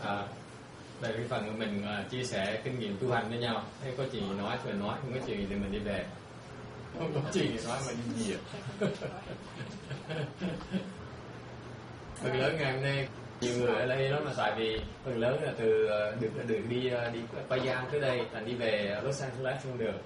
Về cái phần của mình chia sẻ kinh nghiệm tu hành với nhau. Thế có chuyện gì nói thì mình nói, không có chuyện gì thì mình đi về. Không có chuyện gì nói mà đi nhiều. Phần lớn ngày hôm nay nhiều người ở đây đó mà tại vì phần lớn là từ được đi Ba Giang tới đây là đi về Los Angeles không được.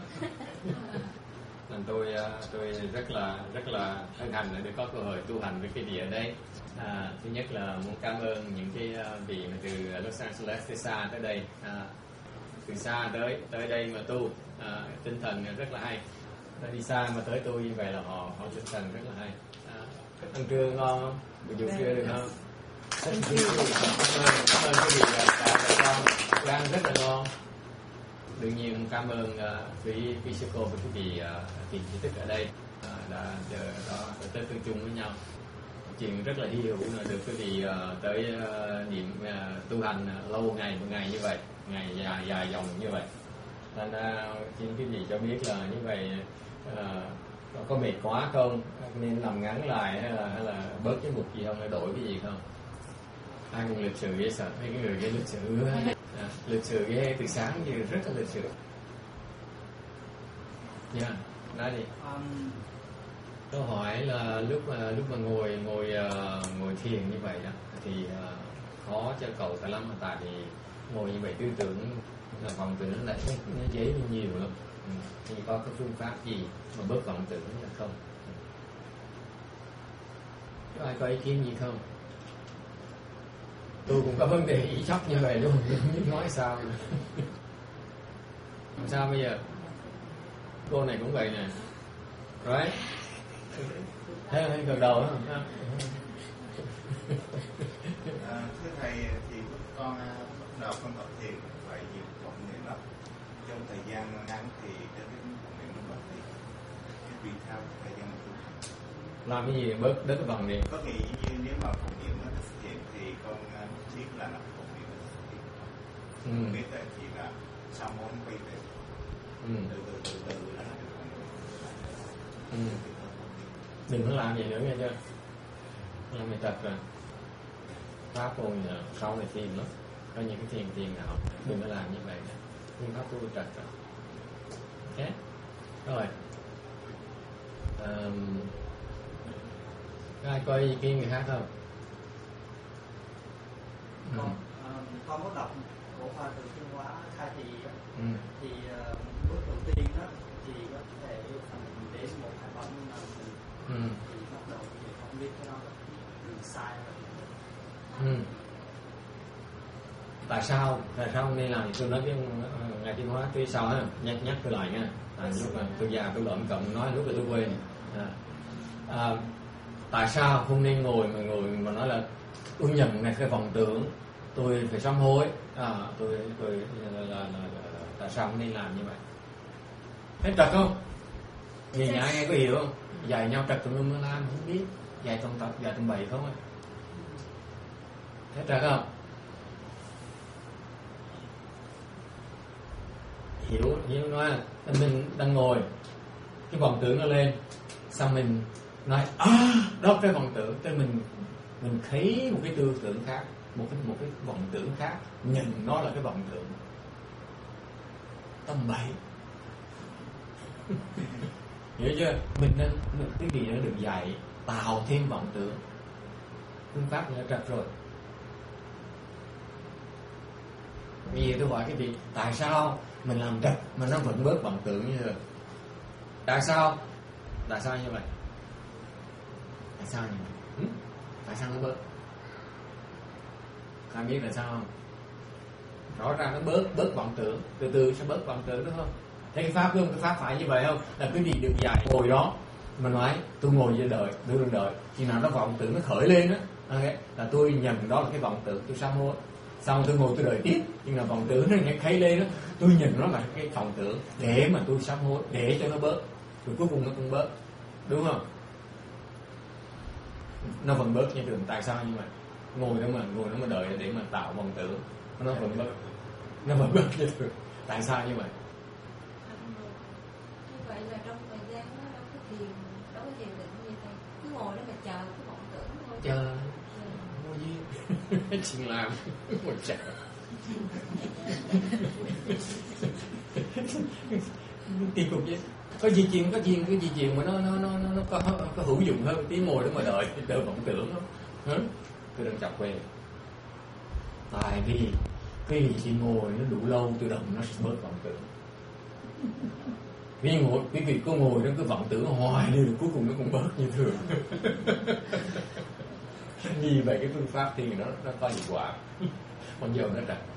Nên tôi rất là hân hạnh để có cơ hội tu hành với cái vị ở đây. Thứ nhất là muốn cảm ơn những cái vị mà từ Los Angeles từ xa tới đây, từ xa tới đây mà tu, tinh thần rất là hay. Đi xa mà tới tu như vậy là họ tinh thần rất là hay. Ăn trưa ngon không? Buổi chiều trưa được không? Cảm ơn cái vị đã con ăn rất là ngon. Đương nhiên cảm ơn quý sư cô và quý vị thiền trí thức ở đây đã tới tương chung với nhau. Chuyện rất là hy hữu là được quý vị tới niệm tu hành lâu ngày một ngày như vậy, ngày dài dòng như vậy. Nên xin quý vị cho biết là như vậy có mệt quá không, nên làm ngắn lại hay là bớt cái mục gì không, hay đổi cái gì không? Ai cũng lịch sự ghê sợ, mấy cái người ghê lịch sự lịch sự ghê từ sáng giờ rất là lịch sự. Nha, nói đi. Câu hỏi là lúc mà ngồi thiền như vậy đó thì khó cho cậu ta lắm, tại vì ngồi như vậy tư tưởng là vọng tưởng nó lại nó dễ hơn nhiều lắm. Thì có cái phương pháp gì mà bớt vọng tưởng là không? Có ai có ý kiến gì không? Tôi cũng có vấn đề ý sốc như vậy luôn, không biết nói sao. Làm sao bây giờ? Cô này cũng vậy nè. Right? Thấy gần đầu đó. Thưa thầy, thì con bắt đầu con tập thiền phải nhiều vọng niệm lắm. Trong thời gian ngắn thì cái vọng niệm nó bớt đi. Cái vì theo thời gian tu hành. Làm cái gì để bớt cái vọng niệm? Có nghĩa như nếu mà vọng niệm nó thực hiện thì con biết là nó vọng niệm nó thực hiện. Không biết là chỉ là sau món quay về. Từ là nó được vọng niệm. Đừng có làm gì nữa nghe chưa? Làm mày tật rồi. Pháp rồi sau này thiền lắm. Có những cái thiền nào đừng có làm như vậy nữa. Nhưng pháp tôi trật rồi. Ok. Rồi. Ai có ý kiến người khác không? Con có đọc bộ khoa từ thiên hóa khai thị thì bước đầu tiên đó thì có thể mình đến một hai bóng thì bắt đầu thì không biết cái đó là sai rồi. Tại sao không nên làm? Tôi nói với ngài Thiên Hóa tuy sao á, nhắc tôi lại nha. Lúc mà tôi già tôi lộn cộng nói lúc là tôi quên. Tại sao không nên ngồi mà nói là tôi nhận này cái vọng tưởng, tôi phải sám hối, tôi là tại sao không nên làm như vậy? Hết trật không? Nhìn nhã nghe có hiểu không? Dạy nhau trật tùm lum la không biết, dạy tông tập dạy tông bậy không? Hết trật không? Hiểu như nói là mình đang ngồi, cái vọng tưởng nó lên, xong mình nói đó cái vọng tưởng, cho mình thấy một cái tư tưởng khác, một cái vọng tưởng khác, nhìn nó là cái vọng tưởng tâm bậy. Hiểu chưa? Mình nên cái gì nó được dạy tạo thêm vọng tưởng, phương pháp đã trật rồi. Bây giờ tôi hỏi cái gì? Tại sao mình làm trật mà nó vẫn bớt vọng tưởng như vậy? Tại sao như vậy? Tại sao như vậy? Tại sao nó bớt? Ai biết là sao không? Rõ ràng nó bớt vọng tưởng, từ từ sẽ bớt vọng tưởng đúng không? Thế cái pháp luôn, cái pháp phải như vậy không? Là cái gì được dạy ngồi đó mà nói tôi ngồi với đợi, tôi đừng đợi, khi nào nó vọng tưởng nó khởi lên á, okay, là tôi nhận đó là cái vọng tưởng, tôi sám hối. Xong tôi ngồi tôi đợi tiếp, nhưng mà vọng tưởng nó khởi lên đó, tôi nhìn nó là cái vọng tưởng để mà tôi sám hối, để cho nó bớt, rồi cuối cùng nó cũng bớt, đúng không? Nó vẫn bớt như thường. Tại sao như vậy? Ngồi đó mà đợi để mà tạo vọng tưởng, nó vẫn bớt như thường. Tại sao như vậy? Như vậy là trong thời gian đó đâu có thiền định gì thầy, cứ ngồi đó mà chờ cái vọng tưởng thôi. Chờ vô duyên. Chuyện làm một chợ. Kỳ cục vậy. Có gì chuyện mà nó có hữu dụng hơn tí ngồi đó mà đợi vọng tưởng đó. Tôi đang chọc về. Tại vì cái gì chị ngồi nó đủ lâu tự động nó sẽ bớt vọng tưởng. Quý vị có ngồi đó cứ vọng tưởng hoài đi, cuối cùng nó cũng bớt như thường. Vì vậy cái phương pháp thì nó có hiệu quả. Con dâu nó trật.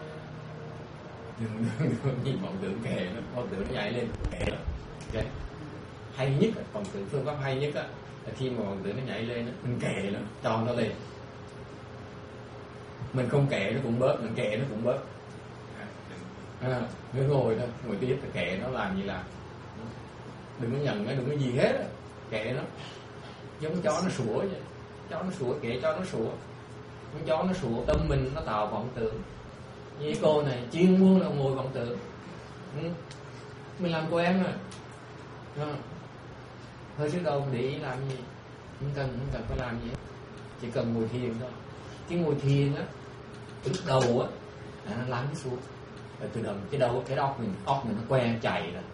Đừng nhìn vọng tưởng kệ nó, vọng tưởng nó nhảy lên kệ nó. Okay. Hay nhất vọng tưởng, phương pháp hay nhất là khi mà vọng tưởng nó nhảy lên mình kệ nó, cho nó lên. Mình không kệ nó cũng bớt, mình kệ nó cũng bớt. Cứ ngồi thôi, ngồi tiếp thì kệ nó làm gì làm. Đừng có nhận nó, đừng có gì hết. Kệ nó. Giống chó nó sủa vậy. Chó nó sủa, kệ cho nó sủa. Con chó nó sủa, tâm mình nó tạo vọng tưởng. Như cô này chuyên môn là ngồi vọng tưởng. Mình làm quen rồi. Hơi trước đầu để ý làm gì, không cần phải làm gì hết. Chỉ cần ngồi thiền thôi. Cái ngồi thiền á, lúc đầu á nó lắng xuống, rồi từ đầu cái óc mình nó quen chạy rồi,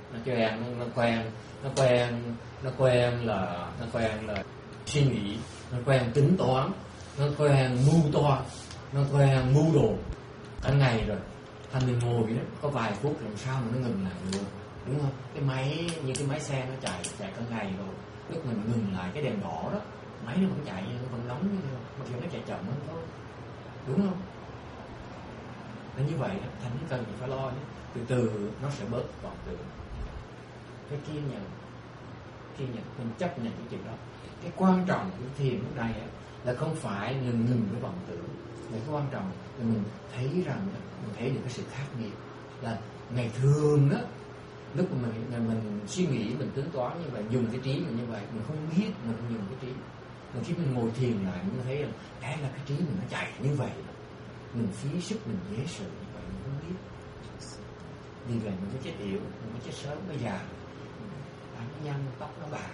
nó quen là suy nghĩ, nó quen tính toán, nó quen mưu toan, nó quen mưu đồ cả ngày rồi. Thành mình ngồi đó có vài phút làm sao mà nó ngừng lại được, đúng không? Cái máy xe nó chạy cả ngày rồi, lúc mình ngừng lại cái đèn đỏ đó, máy nó vẫn chạy, nó vẫn nóng như thế, mặc dù nó chạy chậm hơn thôi, đúng không? Nên như vậy Thành cần phải lo nhé. Từ từ nó sẽ bớt vọng tưởng. Cái kiên nhẫn, mình chấp nhận cái chuyện đó. Cái quan trọng của thiền lúc này là không phải ngừng cái vọng tưởng, mà cái quan trọng là mình thấy rằng mình thấy được cái sự khác biệt. Là ngày thường đó, lúc mà mình suy nghĩ, mình tính toán như vậy, dùng cái trí mình như vậy, mình không biết mình không dùng cái trí. Mà khi mình ngồi thiền lại mình thấy là cái trí mình nó chạy như vậy, mình phí sức, mình dễ sự như vậy, mình không biết. Vì vậy mình mới chết yểu, mình mới chết sớm, mới già, nó nhăn, tóc nó bạc.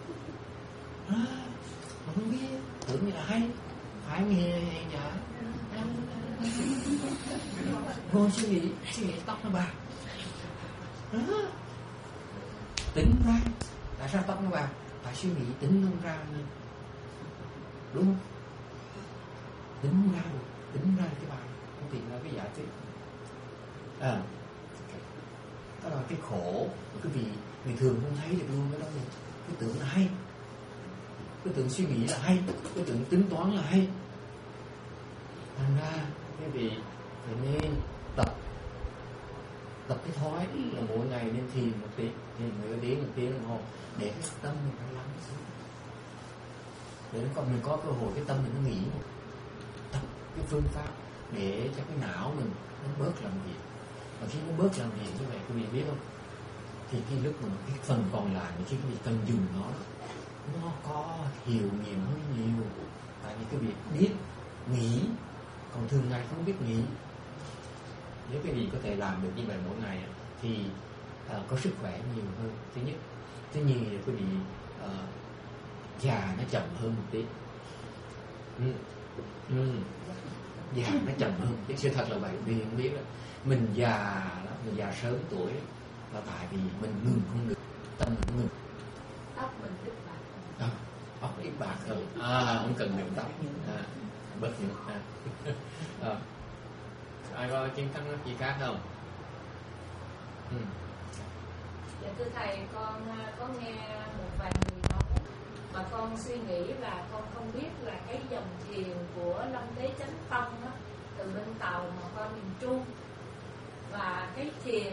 Mà không biết, tưởng như là hay, phải nghe nhả. Ngồi suy nghĩ tóc nó bạc. Tính ra, tại sao tóc nó bạc? Tại suy nghĩ tính không ra nữa. Đúng không? Tính không ra được, tính ra cái bài, không tìm ra cái giả thuyết. Đó là cái khổ của cái vị người thường không thấy được luôn cái đó. Cái tưởng là hay, cái tưởng suy nghĩ là hay, cái tưởng tính toán là hay. Thành ra cái vị phải nên tập cái thói là mỗi ngày nên thiền một tiếng, nửa tiếng đồng hồ để cái tâm mình nó lắng xuống, để mình có cơ hội cái tâm mình nó nghỉ. Tập cái phương pháp để cho cái não mình nó bớt làm việc. Và khi nó bớt làm việc như vậy, quý vị biết không? Thì cái lúc mà cái phần còn lại, khi quý vị cần dùng nó có hiệu nghiệm hơn nhiều. Tại vì quý vị biết nghĩ, còn thường ngày không biết nghĩ. Nếu quý vị có thể làm được như vậy mỗi ngày thì có sức khỏe nhiều hơn. Thứ nhất. Thứ nhì là quý vị già nó chậm hơn một tí. Già nó chậm hơn. Chứ sự thật là vậy. Vì không biết là mình già sớm tuổi là tại vì mình ngừng không được, tâm mình ngừng. Tóc mình ít bạc. Tóc ít bạc hơn. Không cần nhuộm tóc. Bớt nhuộm. Ai có chiến thắng gì khác không? Dạ thưa thầy, con có nghe một vài người nói mà con suy nghĩ là con không biết là cái dòng thiền của Long Tế Chánh Tông đó, từ bên Tàu mà qua miền Trung, và cái thiền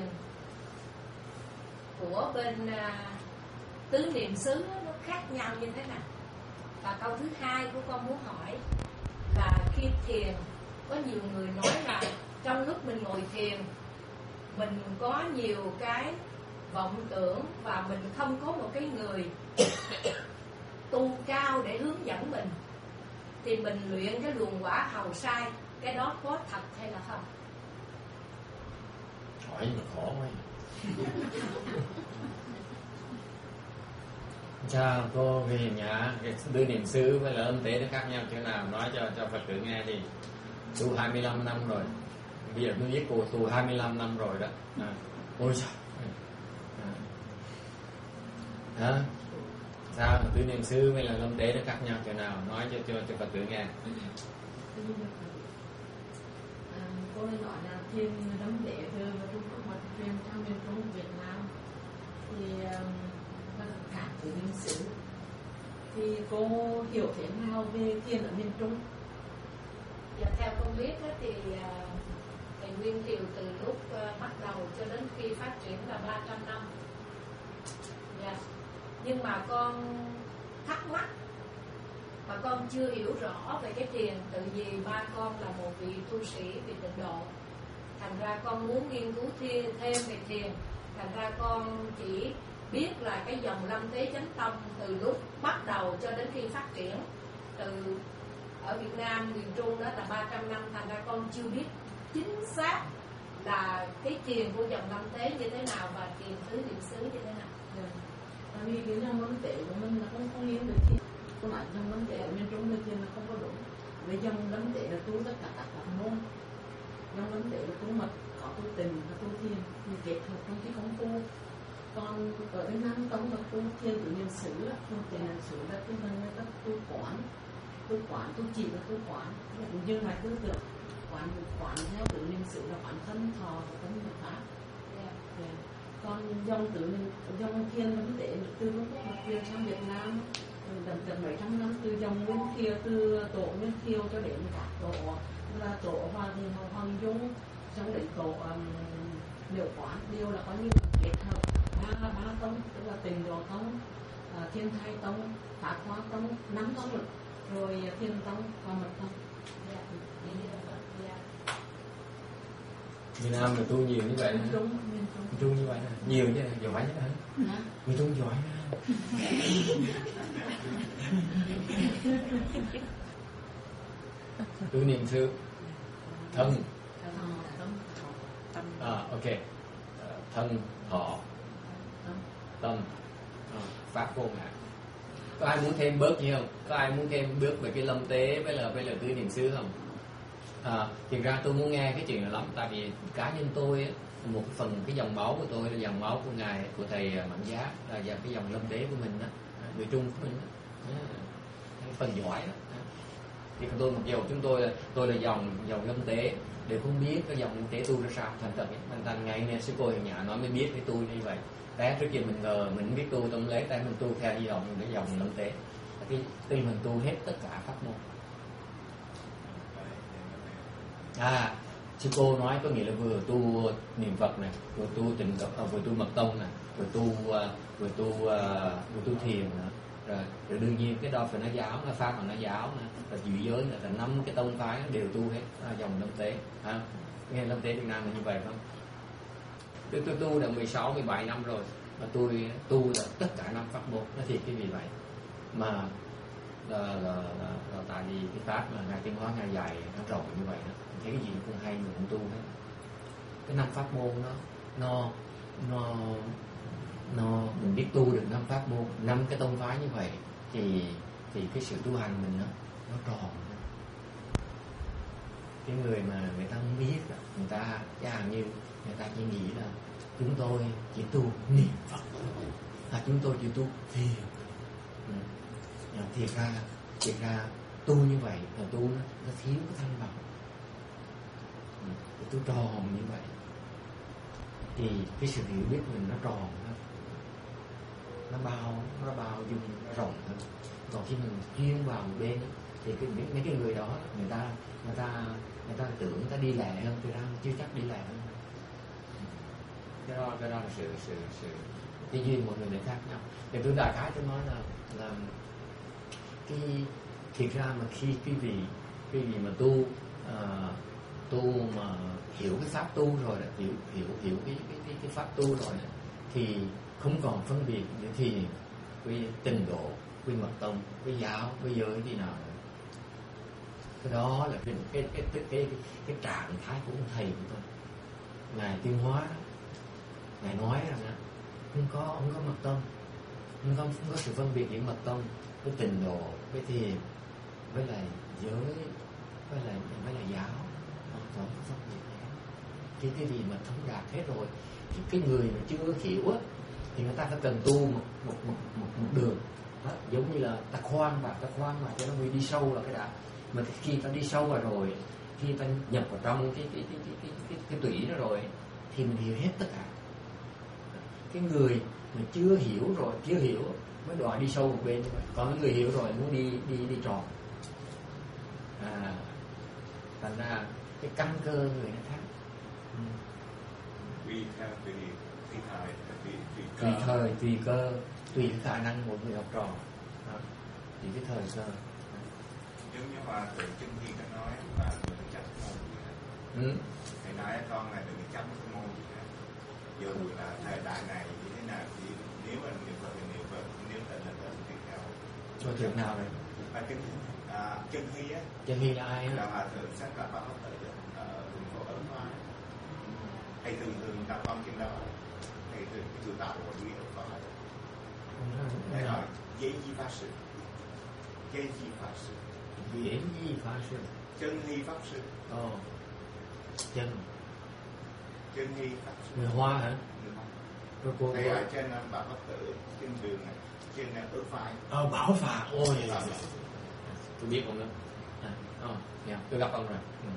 của bên Tứ Niệm xứ đó, nó khác nhau như thế nào? Và câu thứ hai của con muốn hỏi là khi thiền, có nhiều người nói là trong lúc mình ngồi thiền mình có nhiều cái vọng tưởng và mình không có một cái người tu cao để hướng dẫn mình, thì mình luyện cái luồng quả hầu sai, cái đó có thật hay là không? Hỏi mà khổ quá. Chào cô Vì Hiền Nhã, đưa niệm xứ với là âm tế nó khác nhau chỗ nào, nói cho Phật tử nghe thì tu 25 năm rồi, bây giờ tôi biết cô tu 25 năm rồi đó. Ôi trời, sao đưa niệm xứ với là âm tế nó khác nhau chỗ nào, nói cho Phật tử nghe. Cô nói là thiên đấm lễ thơ và trung quốc mặt truyền trong miền Trung Việt Nam thì cả từ niệm xứ thì cô hiểu thế nào về thiền ở miền Trung? Dạ, theo con biết đó, thì thầy Nguyên Kiều từ lúc bắt đầu cho đến khi phát triển là 300 năm. Dạ. Nhưng mà con thắc mắc mà con chưa hiểu rõ về cái thiền, tự vì ba con là một vị tu sĩ về tịnh độ, thành ra con muốn nghiên cứu thêm về thiền, thành ra con chỉ biết là cái dòng Lâm Tế Chánh Tông từ lúc bắt đầu cho đến khi phát triển từ ở Việt Nam miền Trung đó là 300 năm, thành ra con chưa biết chính xác là cái thiền của dòng Lâm Tế như thế nào và thiền tứ niệm xứ như thế nào. Tại vì cái dòng Lâm Tế của mình là không nghiêng được thiền. Cô nói dòng Lâm Tế ở miền Trung là thiền là không có đúng. Với dòng Lâm Tế là tu tất cả các pháp môn. Dòng Lâm Tế là tu mật, có tu tịnh và tu thiền, thì kết hợp trong cái công phu. Còn ở bên Nam Tông là tu thiền tứ niệm xứ, tu thiền niệm xứ là tu gần người ta tu quán, tu chỉ là tu quán, nhưng mà tư tưởng quán theo tứ niệm xứ là quán thân thọ và thân nhập pháp. Còn dòng thiền Lâm Tế từ lúc mà truyền sang Việt Nam tầm mấy trăm năm, từ dòng Nguyên Kiều, từ tổ Nguyên Kiều cho đến các tổ là tổ Hoàng Dung, xong đến tổ Liễu Quán đều là có như kết hợp ba tông, tức là Tịnh Độ Tông, Thiên Thai Tông, Pháp Hoa Tông, 5 tông rồi Thiên Tông và Mật Tông. Việt Nam mà tu nhiều như vậy, miền Trung như vậy nè, nhiều chứ giỏi chứ hả? Miền Trung giỏi nè. Tu niệm xứ thân, ok, thân thọ tâm pháp vô ngã. Có ai muốn thêm bớt gì không? Có ai muốn thêm bước về cái Lâm Tế với là tứ niệm xứ không? Thực ra tôi muốn nghe cái chuyện này lắm, tại vì cá nhân tôi ấy, một phần cái dòng máu của tôi là dòng máu của ngài, của thầy Mạnh Giá, là cái dòng Lâm Tế của mình đó, người Trung của mình đó, cái phần giỏi đó. Thì tôi mặc dù tôi là dòng Lâm Tế, đều không biết cái dòng Lâm Tế tu ra sao, thành ngày nay sư cô Hiền Nhã nói mới biết cái tu như vậy. Té trước kia mình ngờ mình không biết tu, tôi lấy tay mình tu theo dòng Lâm Tế, cái mình tu hết tất cả pháp môn. Sư cô nói có nghĩa là vừa tu niệm Phật này, vừa tu tịnh độ, vừa tu mật tông này, vừa tu thiền này. Rồi đương nhiên cái đó phải nói giáo, nó pháp mà nói giáo này, rồi dị giới là 5 cái tông phái đều tu hết dòng Lâm Tế. Nghe Lâm Tế Việt Nam là như vậy không? Tôi tu đã 16-17 năm rồi, mà tôi tu là tất cả 5 pháp môn, nó thiệt cái gì vậy mà là tại vì cái pháp mà ngài Tiên Hóa ngài dạy nó rộng như vậy đó, thấy cái gì cũng hay mình cũng tu hết. Cái 5 pháp môn nó mình biết tu được 5 pháp môn, 5 cái tông phái như vậy thì cái sự tu hành mình nó tròn. Cái người mà người ta không biết, người ta chẳng như người ta chỉ nghĩ là chúng tôi chỉ tu niệm Phật, chúng tôi chỉ tu thiền. Thiệt ra tu như vậy là tu nó thiếu cái thanh bằng. Tu tròn như vậy thì cái sự hiểu biết mình nó tròn hơn, nó bao dung, nó rộng hơn. Còn khi mình chuyên vào một bên thì mấy cái người đó người ta tưởng người ta đi lẹ hơn, thực ra chưa chắc đi lẹ hơn. Cái đó là sự cái duyên mọi người lại khác nhau. Thì tôi đại khái tôi nói là cái thiệt ra mà khi quý vị mà tu mà hiểu cái pháp tu rồi, hiểu cái pháp tu rồi thì không còn phân biệt giữa thiền với tịnh độ, với mật tông, với giáo, với giới gì nào nữa. Cái đó là cái trạng thái của ông thầy của tôi, ngài Tiên Hóa, ngài nói rằng không có mật tông, không có sự phân biệt giữa mật tông với tịnh độ, với thiền, với lại giới, với lại giáo, không có phân biệt gì. Cái gì mà thông đạt hết rồi, cái người mà chưa hiểu á thì người ta phải cần tu một đường đó, giống như là ta khoan mà cho nó đi sâu là cái đã. Mà khi ta đi sâu vào rồi, khi ta nhập vào trong cái tủy đó rồi thì mình hiểu hết tất cả. Cái người mà chưa hiểu mới đòi đi sâu một bên, còn cái người hiểu rồi muốn đi tròn. Thành ra cái căn cơ người nó khác. Tùy thời, tùy cơ, tùy cái khả năng của người học trò, tùy cái thời cơ. Giống như mà từ chân khi ta nói là đừng chấp môn gì hết. Thầy nói con là đừng chấp cái môn gì hết. Dù là thời đại này như thế nào thì nếu mà niệm Phật thì niệm Phật, nếu tịnh là tịnh thì cao. Cho chuyện nào đấy? Chân Hy á. Chân Hy là ai á? Là hòa thượng sáng lập Pháp Tự ở thành phố Ấn Phái. Thầy thường gặp con trên đó. Thầy thường chủ tạo của Duy Ấn Phái. Thầy hỏi dễ di pháp sư. Dễ di pháp sư. Dễ di pháp sư. Chân Hy pháp sư. Chân Hy pháp sư. Người Hoa hả? Người Hoa. Thầy ở trên Bảo Pháp Tự, trên đường này, trên Ấn Phái. Bảo Phà. Ôi tôi biết ông đó. Tôi gặp ông rồi.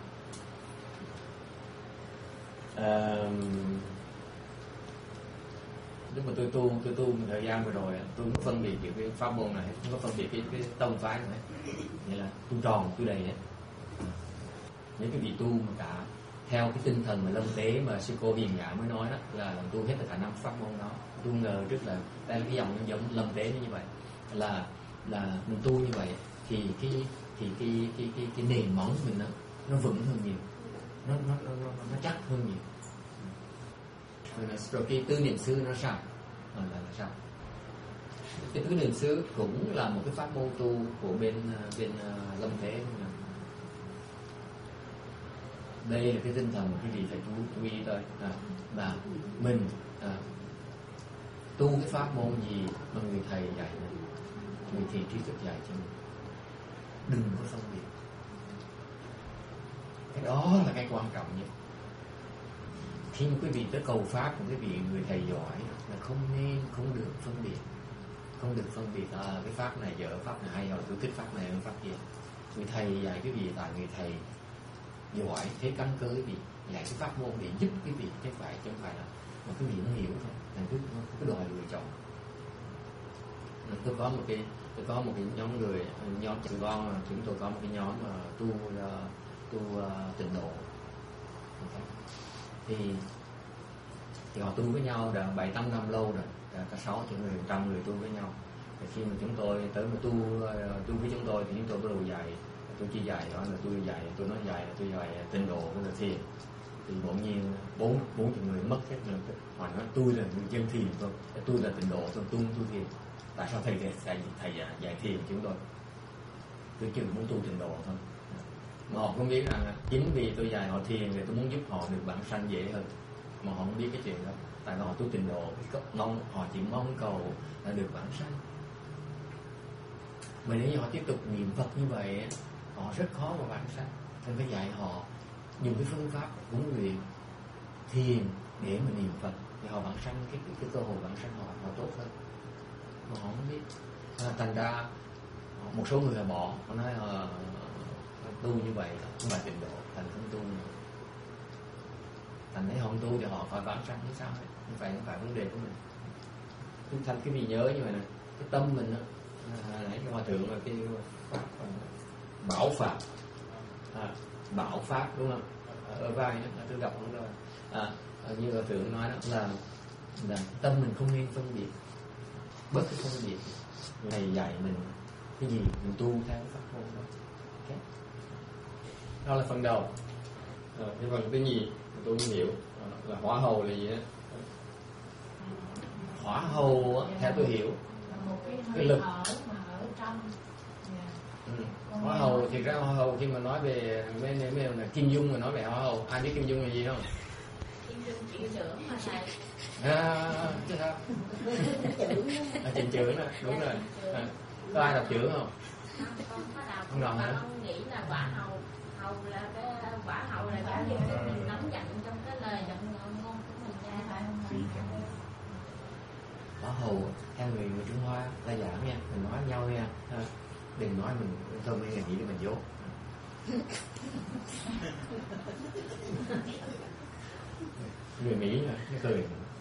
Lúc mà tôi tu một thời gian vừa rồi, tôi không phân biệt cái pháp môn này, không có phân biệt cái tông phái này. Nghĩa là tu tròn, tu đầy ấy. Những cái vị tu mà cả theo cái tinh thần mà lâm tế mà sư cô Hiền Nhã mới nói đó, là tu hết tất cả 5 pháp môn đó. Tôi ngờ trước là đây là cái dòng giống lâm tế như vậy, là mình tu như vậy thì cái nền móng mình nó vững hơn nhiều, nó chắc hơn nhiều. Rồi cái tứ niệm xứ nó sao? Là sao? Cái tứ niệm xứ cũng là một cái pháp môn tu của bên lâm thế. Đây là cái tinh thần mà quý vị phải chú ý tới, là mình tu cái pháp môn gì mà người thầy dạy mình, người thầy trí thức dạy cho mình, đừng có phân biệt. Cái đó là cái quan trọng nhất. Khi mà quý vị tới cầu pháp của quý vị người thầy giỏi là không được phân biệt cái pháp này dở, pháp này hay, hoặc tôi thích pháp này hơn pháp kia. Người thầy dạy quý vị là người thầy giỏi, thế căn cơ quý vị dạy cái pháp môn để giúp quý vị, chứ không phải là mà quý vị không hiểu thôi, là cứ đòi lựa chọn. Tôi có một cái nhóm chúng tôi có một cái nhóm mà tu tịnh độ. Thì họ tu với nhau đã 7-8 năm lâu rồi, cả 60-100 người tu với nhau. Thì khi mà chúng tôi tới mà tu với chúng tôi thì chúng tôi bắt đầu dạy. Tôi chỉ dạy đó là tôi nói dạy là tôi dạy tịnh độ với là thiền. Thì bỗng nhiên 40 người mất hết rồi. Họ nói tôi là người dân thiền thôi, tôi là tịnh độ thôi, tôi thiền. Tại sao thầy dạy thiền chúng tôi? Tôi chỉ muốn tu tịnh độ thôi. Mà họ không biết rằng chính vì tôi dạy họ thiền thì tôi muốn giúp họ được bản sanh dễ hơn. Mà họ không biết cái chuyện đó. Tại họ tu tịnh độ, họ chỉ mong cầu là được bản sanh. Mà nếu như họ tiếp tục niệm Phật như vậy, họ rất khó mà bản sanh. Nên phải dạy họ dùng cái phương pháp huấn luyện thiền để mà niệm Phật, thì họ bản sanh cái cơ hội bản sanh họ tốt hơn. Mà họ không biết. Thành ra một số người họ bỏ, họ nói tu như vậy không phải tịnh độ, thành không tu nữa. Thành thấy họ không tu thì họ phải bản sanh như sao hết. Không phải vấn đề của mình. Chúng thành cái gì nhớ như vậy nè, cái tâm mình nãy cái hòa thượng là cái pháp bảo pháp, bảo pháp đúng không? Ở vai đó tôi gặp ông rồi. Như hòa thượng nói đó là tâm mình không nên phân biệt, bớt cái phân biệt. Thầy dạy mình cái gì mình tu theo cái pháp môn đó. Okay. Đó là phần đầu. Cái phần thứ nhì tôi không hiểu là hỏa hầu là gì đó. Hỏa hầu theo tôi hiểu cái lực mà ở trong. Hỏa hầu thì ra hỏa hầu khi mà nói về mấy là Kim Dung mà nói về hỏa hầu, ai biết Kim Dung là gì không? Kim trị trưởng mà thầy. Chứ sao? Trình trưởng đó, đúng rồi. Có ai đọc trưởng không? Con có đọc. Không đọc hả? Con nghĩ là quả hầu là cái quả hầu là cái gì mình nắm dặn trong cái lời giọng ngôn của mình ra phải không? Quả hầu theo người Trung Hoa ta giảng nha, mình nói nhau nha, đừng nói mình thôi mấy ngày nghĩ để mình dốt. Người Mỹ mà nó cười.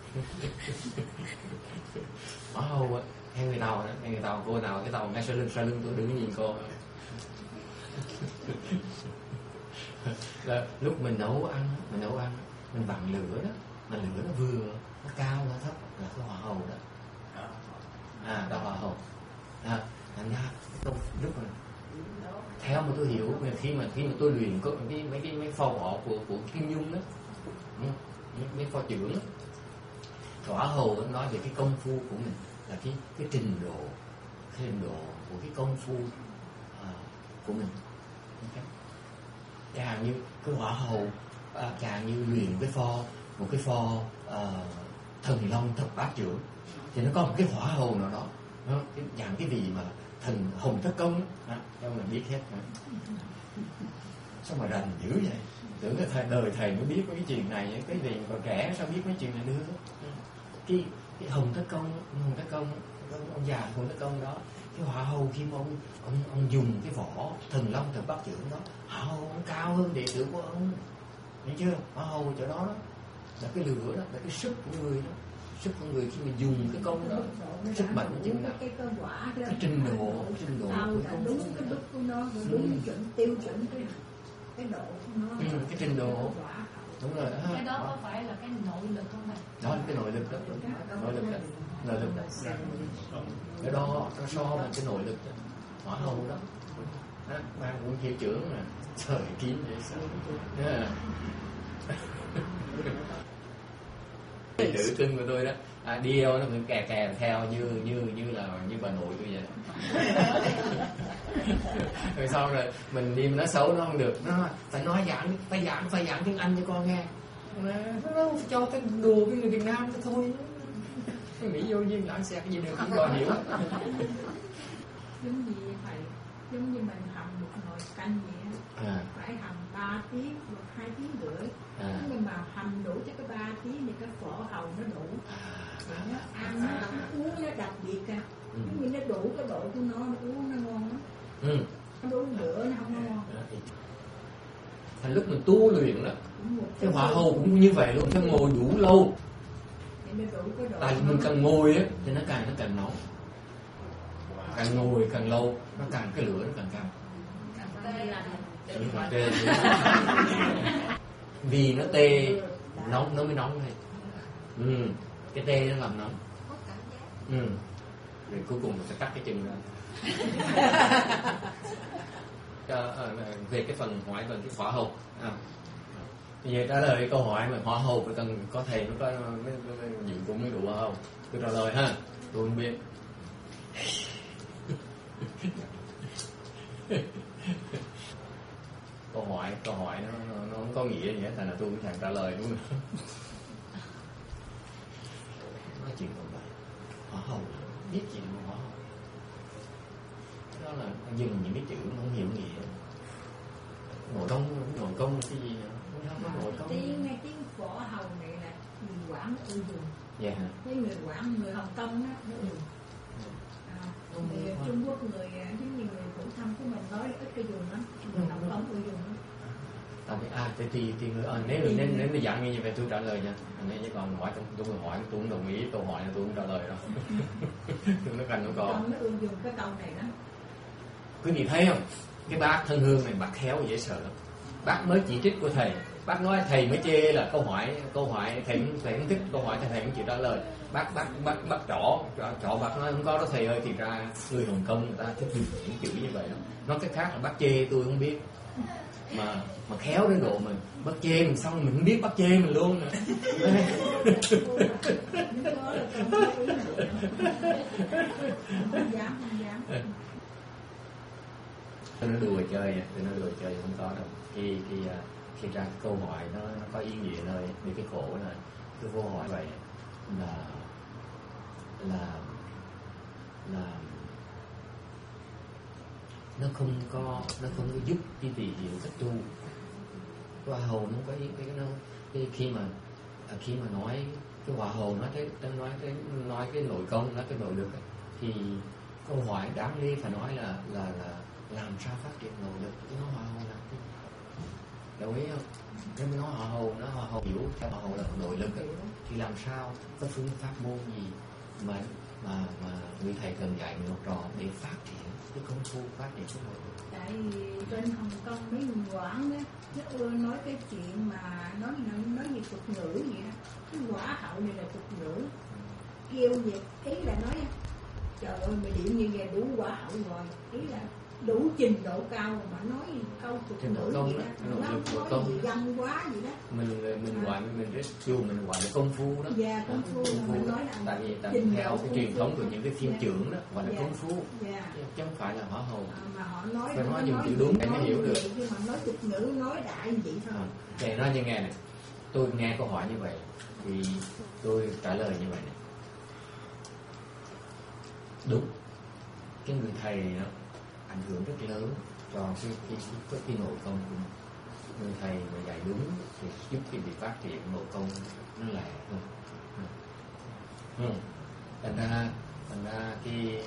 Quả hầu theo người Tàu đó, theo người Tàu, cô nào cái Tàu ngay sau lưng tôi đứng nhìn cô. Là lúc mình nấu ăn mình vặn lửa đó, mà lửa nó vừa, nó cao nó thấp là cái hỏa hầu đó. Đó hỏa hầu. Thành ra lúc mà theo mà tôi hiểu khi mà tôi luyện có mấy pho võ của Kim Dung đó, mấy pho trưởng đó, hỏa hầu nó nói về cái công phu của mình là cái trình độ của cái công phu của mình. Càng như cái hỏa hầu càng như luyện một cái pho thần long thập bát trưởng thì nó có một cái hỏa hầu nào đó, nó dạng cái gì mà thần hồng thất công đó, cho mình biết hết. Sao mà rành dữ vậy? Tưởng là đời thầy mới biết cái chuyện này, cái gì còn trẻ sao biết mấy chuyện này nữa? Cái hồng thất công ông già hồng thất công đó, cái hỏa hầu khi mà ông dùng cái vỏ thần long thập bát trưởng đó, hỏa hầu ông cao hơn đệ tử của ông, thấy chưa? Hỏa hầu chỗ đó là cái lửa đó, là cái sức của người đó, sức của người khi mà dùng cái công đó, sức mạnh của chừng nào, cái trình độ đúng cái đức của nó, đúng chuẩn tiêu chuẩn cái độ của nó, cái trình độ. Đúng rồi. Cái đó có phải là cái nội lực không thầy? Đó là cái nội lực đó, nội lực đó. Cái đó nó so với cái nội lực đó, hỏa hầu đó. Mang quân hiệu trưởng mà trời kín vậy sao? Tự cưng của tôi đó, đi đâu nó cũng kè theo như bà nội tôi vậy. Rồi sau rồi mình đi nói xấu nó không được, nó phải giảng tiếng Anh cho con nghe. Nó phải cho cái đồ cái người Việt Nam thôi. Mỹ vô duyên lãng xe cái gì được không còn hiểu. Giống như mình hầm một nồi canh vậy phải hầm 3 tiếng hoặc 2 tiếng rưỡi. Nhưng mà hầm đủ cho cái 3 tiếng thì cái phở hầu nó đủ. Nó ăn nó uống nó đặc biệt giống như nó đủ cái độ của nó uống nó ngon lắm. Nó đủ bữa nó không ngon. Thành lúc mình tu luyện đó, cái hỏa hầu cũng như vậy luôn, phải ngồi đủ lâu. Tại mình càng ngồi á thì nó càng nóng, càng ngồi càng lâu nó càng cái lửa nó càng cao. Vì nó tê nóng nó mới nóng thôi. Cái tê nó làm nóng. Rồi cuối cùng mình sẽ cắt cái chân ra. Về cái phần hỏi về cái hỏa hầu. Về trả lời câu hỏi mà hỏa hầu phải cần có thầy mới có dụng cũng mới đủ hỏa hầu. Tôi trả lời ha, tôi không biết. Câu hỏi nó không có nghĩa gì hết, thành là tôi cũng chẳng trả lời đúng không? Nói chuyện không vậy. Hỏa hầu biết chuyện của hỏa hầu. Đó là dùng những cái chữ không hiểu nghĩa. Nội công là cái gì nữa? Tiếng phở hầu này là người Quảng ưa dùng. Dạ hả? Cái người Quảng, người Hồng Kông đó nó dùng. Người Trung Quốc, người giống như người phổ thông của mình nói ít cái dùng lắm, người Hồng Kông ưa dùng lắm. Nếu mà dặn như vậy tôi trả lời nha. Nếu như còn hỏi tôi không đồng ý câu hỏi là tôi không trả lời đâu. Tôi nói canh nó còn. Nó ưa dùng cái câu này đó. Quý vị thấy không? Cái bác thân hương này bác khéo dễ sợ lắm. Bác mới chỉ trích của thầy, bác nói thầy mới chê là câu hỏi thầy không thích câu hỏi thầy không chịu trả lời. Bác trỏ bác nói không có đó thầy ơi, thì ra người Hồng Kông người ta thích dùng những chữ như vậy đó. Nói cách khác là bác chê tôi không biết, mà khéo đến độ mình bác chê mình xong mình không biết bác chê mình luôn nữa. Không dám. Tôi nói đùa chơi không có đâu. Khi thì ra câu hỏi nó có ý nghĩa nơi vì cái khổ là cái vô hỏi vậy là nó không có giúp cái vị hiểu cách tu. Hòa hầu nó có cái khi mà nói cái hòa hầu nói cái nội công, nói cái nội lực ấy, thì câu hỏi đáng lý phải nói là làm sao phát triển nội lực, chứ nó hòa hầu làm cái đồng ý không? Nếu mà nói hòa hầu hiểu theo hòa hầu là nội lực ấy, thì làm sao có phương pháp môn gì mà người thầy cần dạy người học trò để phát triển cái công phu, phát triển cái nội lực. Tại trên Hồng Kông mấy người Quảng á, nó nói cái chuyện mà nói về thuật ngữ vậy đó, cái quả hậu này là thuật ngữ, kêu vậy ý là nói trời ơi mày điệu như vậy đủ quả hậu rồi, ý là đủ trình độ cao mà nói câu thuật ngữ gì đó, nó nói gì văn quá gì đó. Mình gọi mình rất chiều, mình gọi là công phu đó. Dạ, công phu mình nói là tại vì theo cái truyền thống của những cái thiên trưởng đó gọi là công phu, chứ không phải là hóa hầu. Mà họ nói phải nói dùng chữ đúng để mới hiểu được. Nhưng mà nói thuật ngữ nói đại như vậy thôi. Thầy nói như nghe này, tôi nghe câu hỏi như vậy thì tôi trả lời như vậy này. Đúng, cái người thầy đó ảnh hưởng rất lớn cho cái nội công của mình. Người thầy mà dạy đúng thì giúp cái việc phát triển nội công nó lẹ hơn. Thành ra cái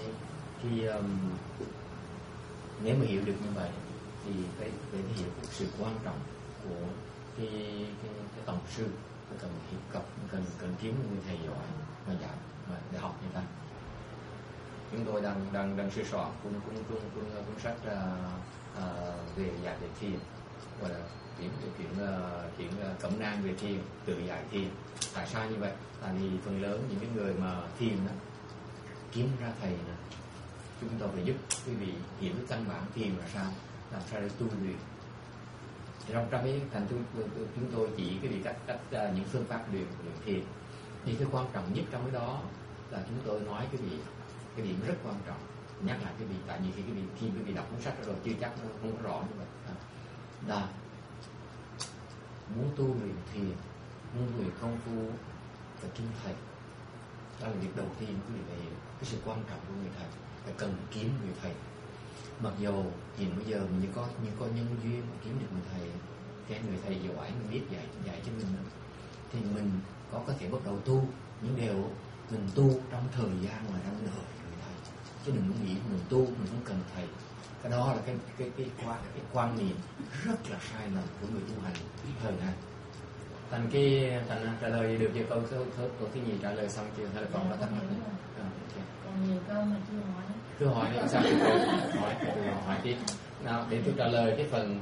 nếu mà hiểu được như vậy thì phải hiểu được sự quan trọng của cái tổng sư, cần hiệp cập, cần kiếm người thầy giỏi mà dạy mà để học như ta. Chúng tôi đang sửa soạn cuốn sách về dạy về thiền, gọi là chuyện cẩm nang về thiền, tự dạy thiền. Tại sao như vậy? Tại vì phần lớn những cái người mà thiền đó, kiếm ra thầy nè, chúng tôi phải giúp quý vị hiểu căn bản thiền là sao, làm sao để tu luyện. Trong cái thành chúng tôi chỉ cái việc cách những phương pháp luyện thiền. Thì cái quan trọng nhất trong cái đó là chúng tôi nói cái điểm rất quan trọng, nhắc lại cái việc, tại vì khi quý vị đọc cuốn sách rồi chưa chắc nó không có rõ như vậy. Là muốn tu luyện thiền, muốn luyện công phu phải kiếm thầy. Đó là việc đầu tiên quý vị phải hiểu cái sự quan trọng của người thầy, phải cần kiếm người thầy. Mặc dù hiện bây giờ mình như có nhân duyên mà kiếm được người thầy, cái người thầy giỏi mình biết dạy cho mình, thì mình có thể bắt đầu tu, những điều mình tu trong thời gian mà đang đợi người thầy, chứ đừng có nghĩ mình tu mình không cần thầy. Cái đó là cái quan niệm rất là sai lầm của người tu hành thời nay. Thành trả lời được chưa? Câu thứ gì trả lời xong chưa, hay là còn có thắc mắc nữa? Còn nhiều câu mà chưa hỏi. Cứ hỏi nữa sao? Hỏi tiếp. Nào để tôi trả lời cái phần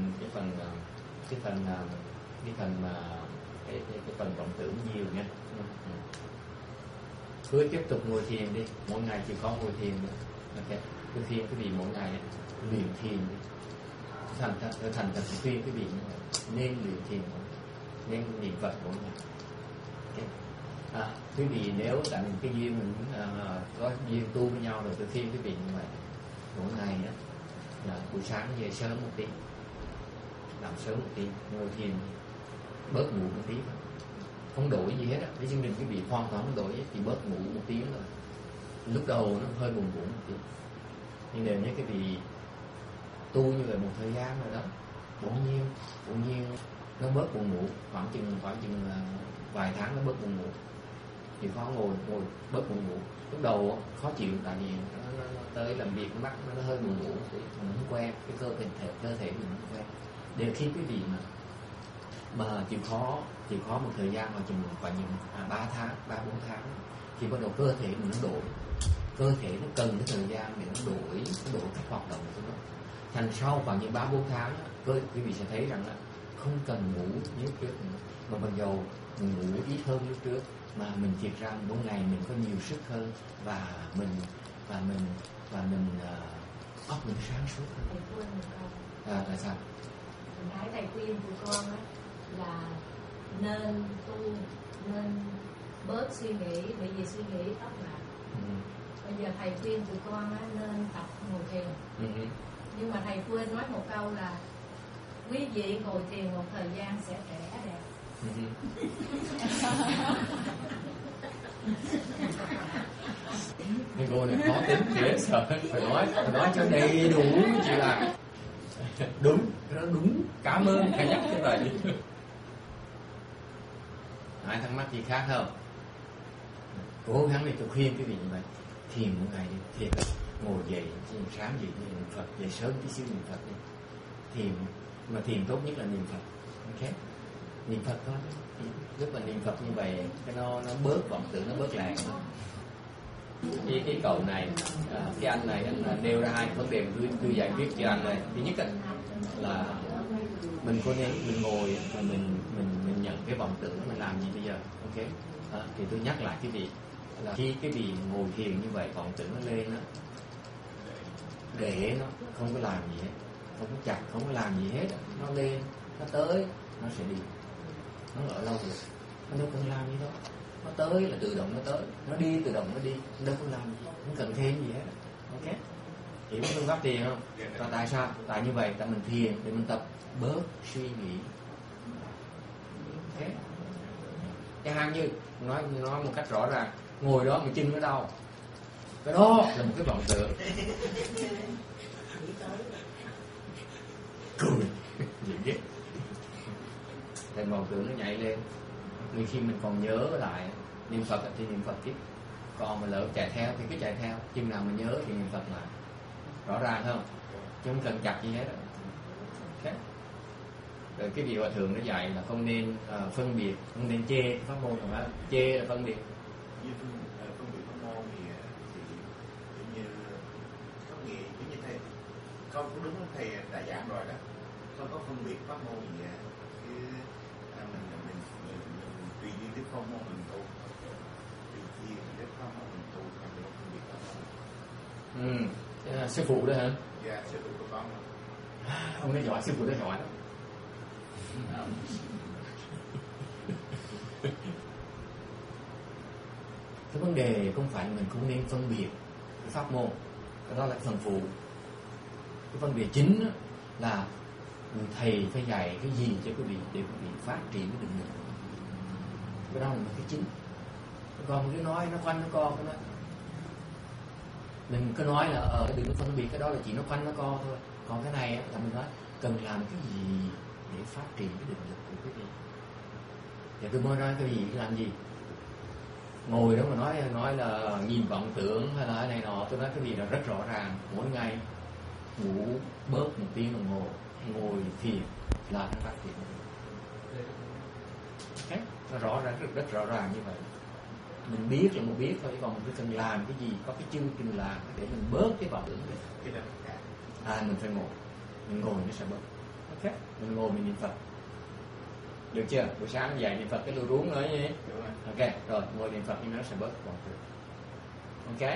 vọng tưởng nhiều nha. Cứ tiếp tục ngồi thiền đi, mỗi ngày chỉ có ngồi thiền nữa. Ok, cứ khuyên quý vị mỗi ngày luyện thiền đi. Thành thật khuyên quý vị nên luyện thiền, nên niệm Phật mỗi ngày. Okay. Quý vị nếu tại cái duyên mình có duyên tu với nhau rồi, tôi khuyên quý vị như vậy, mỗi ngày đó là buổi sáng về sớm một tí, làm sớm một tí, ngồi thiền, bớt ngủ một tí, không đổi gì hết á, cái chương trình quý vị hoàn toàn không đổi, chỉ bớt ngủ một tí rồi. Lúc đầu nó hơi buồn một tí, nhưng nếu như quý vị tu như vậy một thời gian rồi đó, bỗng nhiên nó bớt buồn ngủ, khoảng chừng vài tháng nó bớt buồn ngủ, thì khó ngồi bớt buồn ngủ. Lúc đầu khó chịu, tại vì nó tới làm việc mắt nó hơi buồn ngủ, mình không quen, cái cơ thể mình không quen. Để khi quý vị mà chịu khó một thời gian mà chừng khoảng 3-4 tháng thì bắt đầu cơ thể mình nó đổi, cơ thể nó cần cái thời gian để nó đổi cách hoạt động của nó. Thành sau khoảng những 3-4 tháng quý vị sẽ thấy rằng là không cần ngủ như trước nữa, mà ban đầu mình ngủ ít hơn lúc trước, mà mình thiệt ra mỗi ngày mình có nhiều sức hơn, và mình óc mình sáng suốt hơn. Thầy khuyên một câu. Tại sao? Mình thấy thầy khuyên của con á là nên tu, nên bớt suy nghĩ, bởi vì suy nghĩ óc nặng. Bây giờ thầy khuyên tụi con á nên tập ngồi thiền. Nhưng mà thầy quên nói một câu là quý vị ngồi thiền một thời gian sẽ trẻ đẹp. Cái cô này khó tính dễ sợ, phải nói cho đầy đủ chị là đúng, nó đúng, cảm ơn thầy nhắc như vậy. Ai thắc mắc gì khác không? Cố gắng để tôi khuyên cái gì như vậy, thiền một ngày đi, thiền ngồi dậy sáng dậy niệm Phật, dậy sớm tí xíu niệm Phật đi, thiền, mà thiền tốt nhất là niệm Phật, ok? Niệm Phật thôi, lúc mà niệm Phật như vậy cái nó bớt vọng tưởng, nó bớt lạc. Cái cậu này, cái anh này anh nêu ra hai vấn đề tôi giải quyết cho anh này. Thứ nhất là mình có nên mình ngồi và mình nhận cái vọng tưởng, mình làm gì bây giờ, ok? Thì tôi nhắc lại cái gì là khi cái vị ngồi thiền như vậy vọng tưởng nó lên đó, để nó không có làm gì hết, không có chặt, không có làm gì hết, nó lên, nó tới, nó sẽ đi, nó ở lâu rồi, nó đâu cần làm gì đâu, nó tới là tự động nó tới, nó đi tự động nó đi, nó đâu có làm gì, không cần thêm gì hết, ok? Hiểu phương pháp thiền không? Và tại sao? Tại như vậy, tại mình thiền để mình tập bớt suy nghĩ, ok? Cái hàng như nói một cách rõ ràng, ngồi đó mà chân nó đau, cái đó là một cái vọng tưởng. Cười gì biết, thành vọng tưởng nó nhảy lên. Nên khi mình còn nhớ lại niệm Phật thì niệm Phật tiếp, còn mà lỡ chạy theo thì cứ chạy theo, chừng nào mình nhớ thì niệm Phật lại, rõ ràng không? Chứ không cần chặt gì hết. Okay. Rồi cái điều hòa thượng nó dạy là không nên phân biệt, không nên chê cái pháp môn của nó, chê là phân biệt. Phân biệt pháp môn thì như có nghĩa như thầy không có đúng, thầy đã giảng rồi đó, không có phân biệt pháp môn gì hết, chứ mình tùy duyên cái pháp môn mình tu, tùy duyên cái pháp môn mình tu, không được phân biệt pháp môn. Sư phụ đó hả? Dạ, sư phụ của con. Ông ấy giỏi, sư phụ đó giỏi đó. Cái vấn đề không phải mình không nên phân biệt cái pháp môn, cái đó là phần phụ. Cái vấn đề chính là người thầy phải dạy cái gì cho quý vị để quý vị phát triển cái định lực. Cái đó là một cái chính. Còn cứ nói nó quanh nó co cái đó, mình cứ nói là đừng có phân biệt, cái đó là chỉ nó quanh nó co thôi. Còn cái này là mình nói cần làm cái gì để phát triển cái định lực của quý vị. Thì tôi mới nói cái gì làm gì, ngồi đó mà nói là nhìn vọng tưởng hay là cái này nọ, tôi nói cái gì là rất rõ ràng. Mỗi ngày ngủ bớt 1 tiếng đồng hồ, ngồi thiền là nó phát triển. Okay. Nó rõ ràng, rất rõ ràng như vậy. Mình biết là mình biết thôi, còn mình cần làm cái gì, có cái chương trình làm để mình bớt cái vọng tưởng này. Mình phải ngồi, mình ngồi nó sẽ bớt. Ok, mình ngồi mình niệm Phật, được chưa? Buổi sáng dậy niệm Phật cái lưu ruống nữa nhé. Ok, rồi ngồi niệm Phật nhưng nó sẽ bớt vọng tưởng. Ok.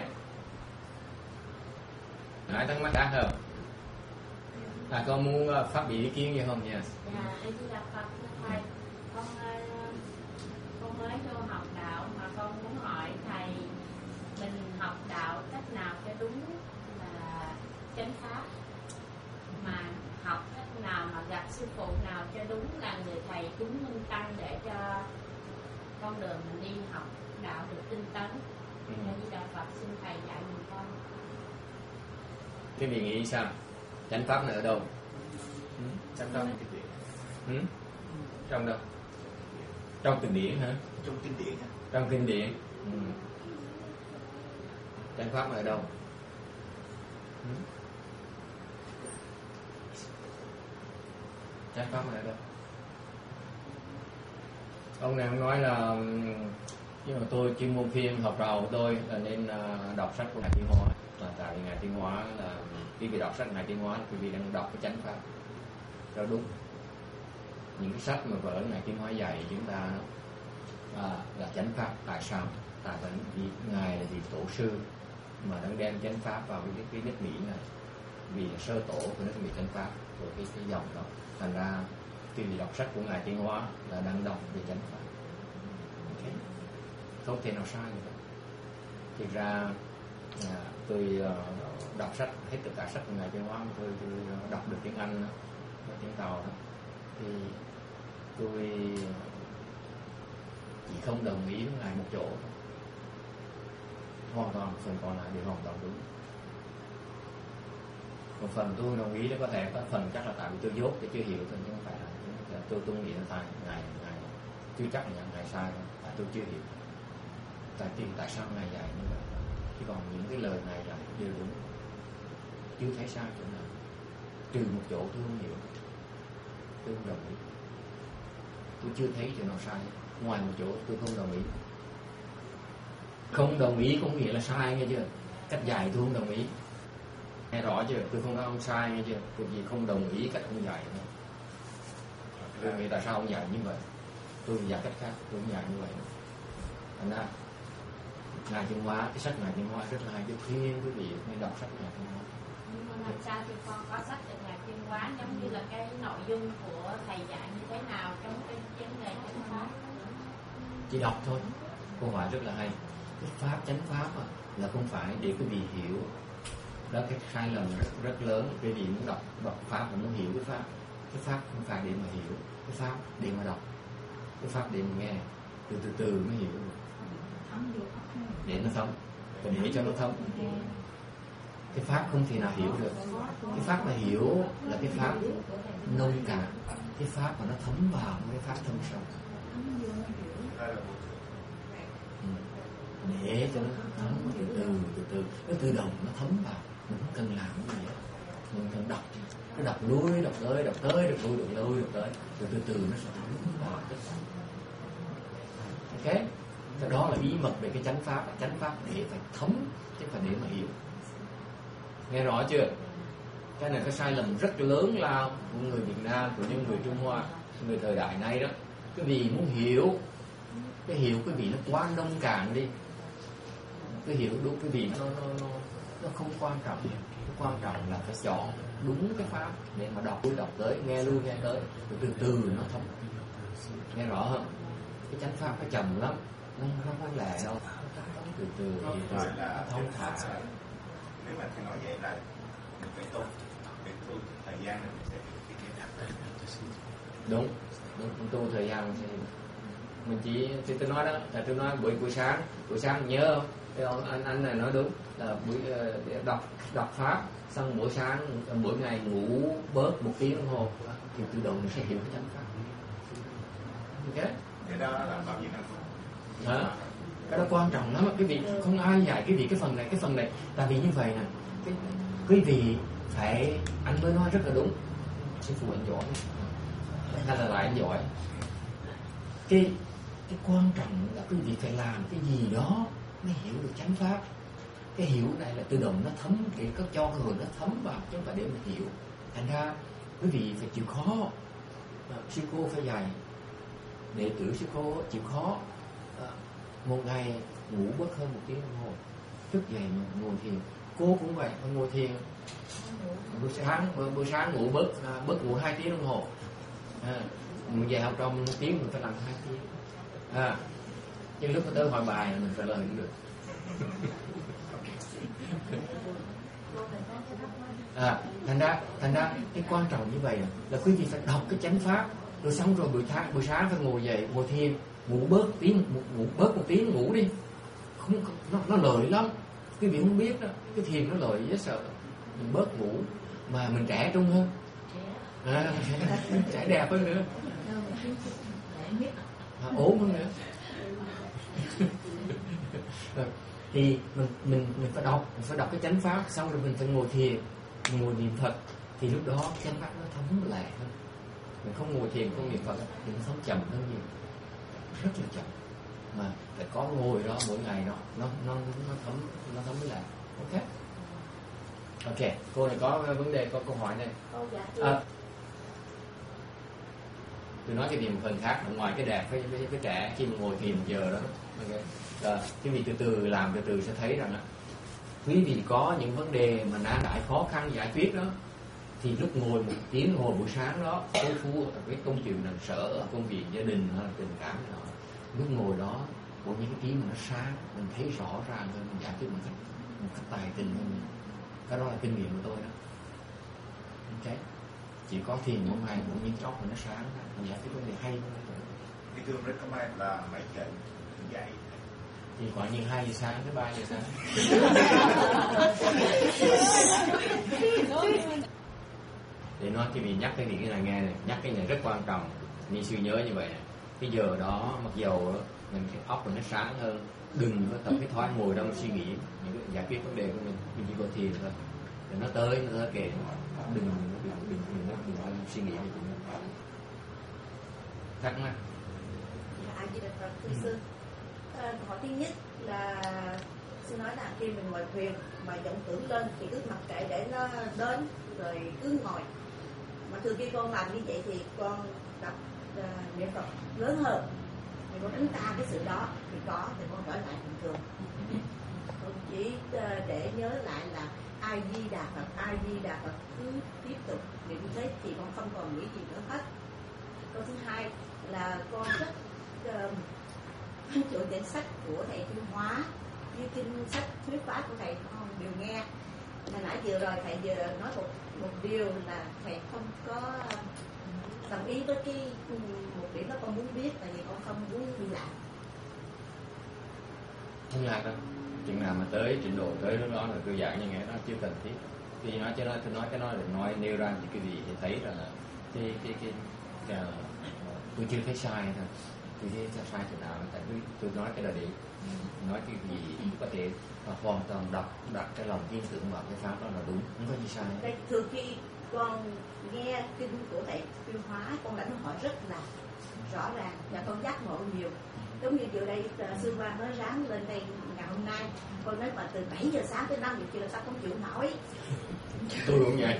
Ai thắc mắc khác không? Con muốn phát biểu ý kiến gì không nha? Dạ, em chỉ là Phật thầy. Con mới vô học đạo mà con muốn hỏi thầy, mình học đạo cách nào cho đúng là chánh pháp, mà học cách nào mà gặp sư phụ nào cho đúng là người thầy chúng minh tăng, để cho con đường mình đi học đạo được tinh tấn. Cho Di Đà Phật xin thầy dạy mình con. Cái vị nghĩ sao? Chánh pháp này ở đâu? Chánh pháp cái gì? Trong đâu? Trong kinh điển hả? Trong kinh điển hả? Trong kinh điển. Chánh pháp ở đâu? Chánh pháp ở đâu? Ông này ông nói là nhưng mà tôi chuyên môn phim học trò của tôi là nên đọc sách của Ngài Tiến Hóa. Là tại vì Ngài Tiến Hóa là khi vì đọc sách Ngài Tiến Hóa thì vì đang đọc cái chánh pháp. Đó đúng. Những cái sách mà vở Ngài Tiến Hóa dạy chúng ta là chánh pháp. Tại sao? Tại vì Ngài là vị tổ sư mà đang đem chánh pháp vào cái nước Mỹ này, vì là sơ tổ của nước Mỹ chánh pháp của cái dòng đó. Thành ra khi vì đọc sách của Ngài Tiến Hóa là đang đọc về chánh pháp. Okay. Không thể nào sai được. Thực ra tôi đọc sách hết tất cả sách của Ngài Tiến Hóa, tôi đọc được tiếng Anh, tiếng Tàu đó. thì tôi chỉ không đồng ý với ngài một chỗ, hoàn toàn phần còn lại đều hoàn toàn đúng. Một phần tôi không đồng ý đó có thể có phần chắc là tại vì tôi dốt để chưa hiểu thôi, chứ không phải là tôi nghĩ là tại ngài chưa chắc là ngài sai đâu, tại tôi chưa hiểu tại sao ngài dạy như vậy. Chứ còn những cái lời ngài dạy đều đúng, chưa thấy sai chỗ nào, trừ một chỗ tôi không hiểu, tôi không đồng ý. Tôi chưa thấy chỗ nào sai, ngoài một chỗ tôi không đồng ý. Không đồng ý không nghĩa là sai, nghe chưa? Cách dạy tôi không đồng ý, nghe rõ chưa? Tôi không nói ông sai, nghe chưa? Tôi chỉ không đồng ý cách ông dạy thôi. Tôi nghĩ tại sao ông dạy như vậy, tôi dạy cách khác, tôi không dạy như vậy. Thành ra Ngài Thiên Hóa, cái sách Ngài Thiên Hóa rất là hay, tôi khuyên quý vị nên đọc sách Ngài Thiên Hóa. Nhưng mà làm sao thì con có sách về Ngài Thiên Hóa, giống như là cái nội dung của thầy dạy như thế nào trong cái vấn đề chánh pháp? Chỉ đọc thôi. Câu hỏi rất là hay. Cái pháp chánh pháp là không phải để quý vị hiểu. Đó cái sai lầm rất lớn. Quý vị muốn đọc pháp và muốn hiểu cái pháp. Cái pháp không phải để mà hiểu, cái pháp để mà đọc, cái pháp để mà nghe, từ từ mới hiểu được. Để nó thấm, và để cho nó thấm. Cái pháp không thể nào hiểu được. Cái pháp mà hiểu là cái pháp nông cạn, cái pháp mà nó thấm vào cái pháp thâm sâu, để cho nó thấm từ từ nó tự động nó thấm vào. Mình không cần làm cái gì hết, mình cần đọc, nó đọc lui đọc tới đọc lui tới, rồi từ từ nó sẽ thấm vào tất cả. Ok, cái đó là bí mật về cái chánh pháp. Chánh pháp để phải thấm chứ phải để mà hiểu. Nghe rõ chưa? Cái này cái sai lầm rất lớn lao của người Việt Nam, của những người Trung Hoa, người thời đại này đó. Cái vì muốn hiểu, cái hiểu cái vị nó quá nông cạn đi. Cái hiểu đúng cái vị nó không quan trọng. Cái quan trọng là phải chọn đúng cái pháp để mà đọc tới, nghe lui nghe tới, rồi từ từ nó thấm. Nghe rõ không? Cái chánh pháp nó chậm lắm, nó không lẹ đâu, từ từ thông thả. Nếu mà thầy nói vậy là mình phải tu thời gian này mình sẽ đúng tu thời gian mình chỉ tôi nói đó, tôi nói buổi sáng nhớ không? Anh này nói đúng là buổi đọc pháp xong buổi ngày ngủ bớt 1 tiếng đồng hồ thì tự động mình sẽ hiểu cái chánh pháp. Ok, cái đó là bao nhiêu năm? Cái đó quan trọng lắm. Cái vị không ai dạy cái vị cái phần này tại vì như vậy nè, quý vị phải, anh mới nói rất là đúng, sư phụ anh giỏi hay là lại anh giỏi. Cái quan trọng là quý vị phải làm cái gì đó mới hiểu được chánh pháp. Cái hiểu này là tự động nó thấm, để có cho người nó thấm vào chứ không phải để mình hiểu. Thành ra quý vị phải chịu khó. Sư cô phải dạy, đệ tử sư cô chịu khó. Một ngày ngủ bớt hơn 1 tiếng đồng hồ, thức dậy mà ngồi thiền. Cô cũng vậy, ngồi thiền. Buổi sáng ngủ bớt ngủ 2 tiếng đồng hồ. Mình về học trong 1 tiếng mình phải làm 2 tiếng. Nhưng lúc mà tới hỏi bài mình trả lời cũng được. Thành ra cái quan trọng như vậy là quý vị phải đọc cái chánh pháp, rồi xong rồi buổi sáng phải ngồi dậy ngồi thiền, ngủ bớt một tiếng ngủ đi, không nó lợi lắm. Quý vị không biết đó, cái thiền nó lợi dễ sợ. Mình bớt ngủ mà mình trẻ trung hơn, trẻ đẹp hơn nữa, ốm hơn nữa. Thì mình phải đọc cái chánh pháp, xong rồi mình phải ngồi thiền, ngồi niệm Phật, thì lúc đó chánh pháp nó thấm lẹ hơn. Mình không ngồi thiền không niệm Phật thì nó thấm chậm hơn nhiều, rất là chậm. Mà phải có ngồi đó mỗi ngày đó nó thấm lẹ. Ok, cô này có vấn đề, có câu hỏi này. Tôi nói cái gì một phần khác, ngoài cái đẹp với trẻ khi mà ngồi thiền một giờ đó. Quý vị từ từ làm, từ từ sẽ thấy rằng quý vị có những vấn đề mà nan giải khó khăn giải quyết đó, thì lúc ngồi 1 tiếng ngồi buổi sáng đó, phố phú ở cái công chuyện làm sở, ở công việc gia đình hay là tình cảm đó, lúc ngồi đó của những cái trí mà nó sáng, mình thấy rõ ràng hơn, mình giải quyết một cách tài tình hơn. Cái đó là kinh nghiệm của tôi đó. Ok, chỉ có thiền mỗi ngày một miếng chốc mà nó sáng mình giải quyết vấn đề hay hơn. Thì thường recommend là mấy giờ dậy? Thì khoảng như 2 giờ sáng tới 3 giờ sáng. Để nói cái gì nhắc cái gì cái này nghe này, nhắc cái này rất quan trọng. Ni sư nhớ như vậy này. Cái giờ đó mặc dầu mình cái óc mình nó sáng hơn, đừng có tập cái thói ngồi đâu suy nghĩ những cái giải quyết vấn đề của mình chỉ có thiền thôi. Để nó tới kệ, đừng suy nghĩ về chuyện đó. Thắc mắc. Di Đà Phật thưa sư. Hỏi thứ nhất là sư nói là khi mình ngồi thiền mà vọng tưởng lên thì cứ mặc kệ để nó đến rồi cứ ngồi. Mà thường khi con làm như vậy thì con đọc niệm Phật lớn hơn, thì con đánh ta cái sự đó thì con trở lại bình thường. Con chỉ để nhớ lại là A Di Đà Phật, A Di Đà Phật, cứ tiếp tục niệm thế thì con không còn nghĩ gì nữa hết. Câu thứ hai là con rất chỗ danh sách của thầy Thiên Hóa như kinh sách thuyết pháp của thầy con đều nghe. Hồi nãy vừa rồi thầy vừa nói một điều là thầy không có đồng ý với cái một điểm đó con muốn biết, tại vì con không muốn đi lạc. Không lạc đâu. Chừng nào mà tới trình độ tới lúc đó là tôi giảng như nghe nó chưa cần thiết. Thì nói cái nói để nói nêu ra những cái gì thì thấy rằng là tôi chưa thấy sai thôi. Tôi thấy sai chỗ nào, tại vì tôi nói cái là để nói cái gì có thể hoàn toàn đặt cái lòng tin tưởng vào cái pháp đó là đúng, không có gì sai. Thường khi con nghe kinh của thầy Tuyên Hóa, con lãnh hội rất là rõ ràng và con giác ngộ nhiều. Giống như chiều đây sư Quang nói ráng lên đây ngày hôm nay, con nói mà từ 7 giờ sáng tới 5 giờ chiều là sao không chịu nổi. Tôi cũng vậy.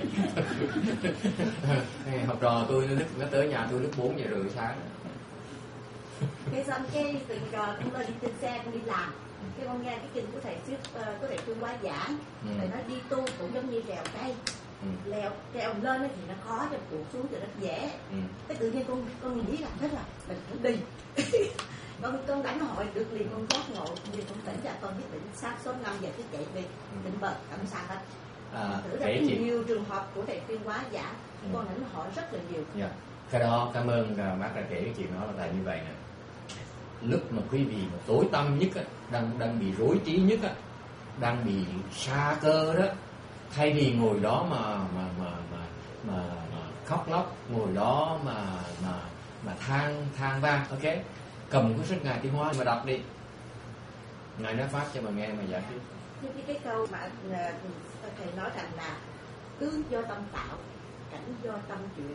Học trò tôi nó tới nhà tôi lúc 4 giờ rưỡi sáng. Cái xong cái từ giờ con lên đi trên xe con đi làm, cái con nghe cái kinh của thầy Tuyên Hóa giảng, thầy nói đi tu cũng giống như trèo cây. Trèo lên thì nó khó, cho tuột xuống thì nó dễ. Cái tự nhiên con nghĩ là thế là mình phải đi. con đánh hội được liền, con giác ngộ vì con tỉnh ra, con quyết định sáng sớm 5 giờ cứ chạy về tỉnh bờ không sao hết. Thử ra nhiều trường hợp của thầy Tuyên Hóa giảng, con lãnh hội rất là nhiều. Cái đó cảm ơn bác đã kể cái chuyện đó là tại như vậy nè. Lúc mà quý vị mà tối tâm nhất á, đang bị rối trí nhất á, đang bị sa cơ đó, thay vì ngồi đó mà khóc lóc, ngồi đó mà than vang, ok, cầm cuốn sách Ngài Tiến Hóa mà đọc đi, Ngài nói pháp cho mà nghe mà giải thích. Cái câu mà thầy nói rằng là tướng do tâm tạo, cảnh do tâm chuyển.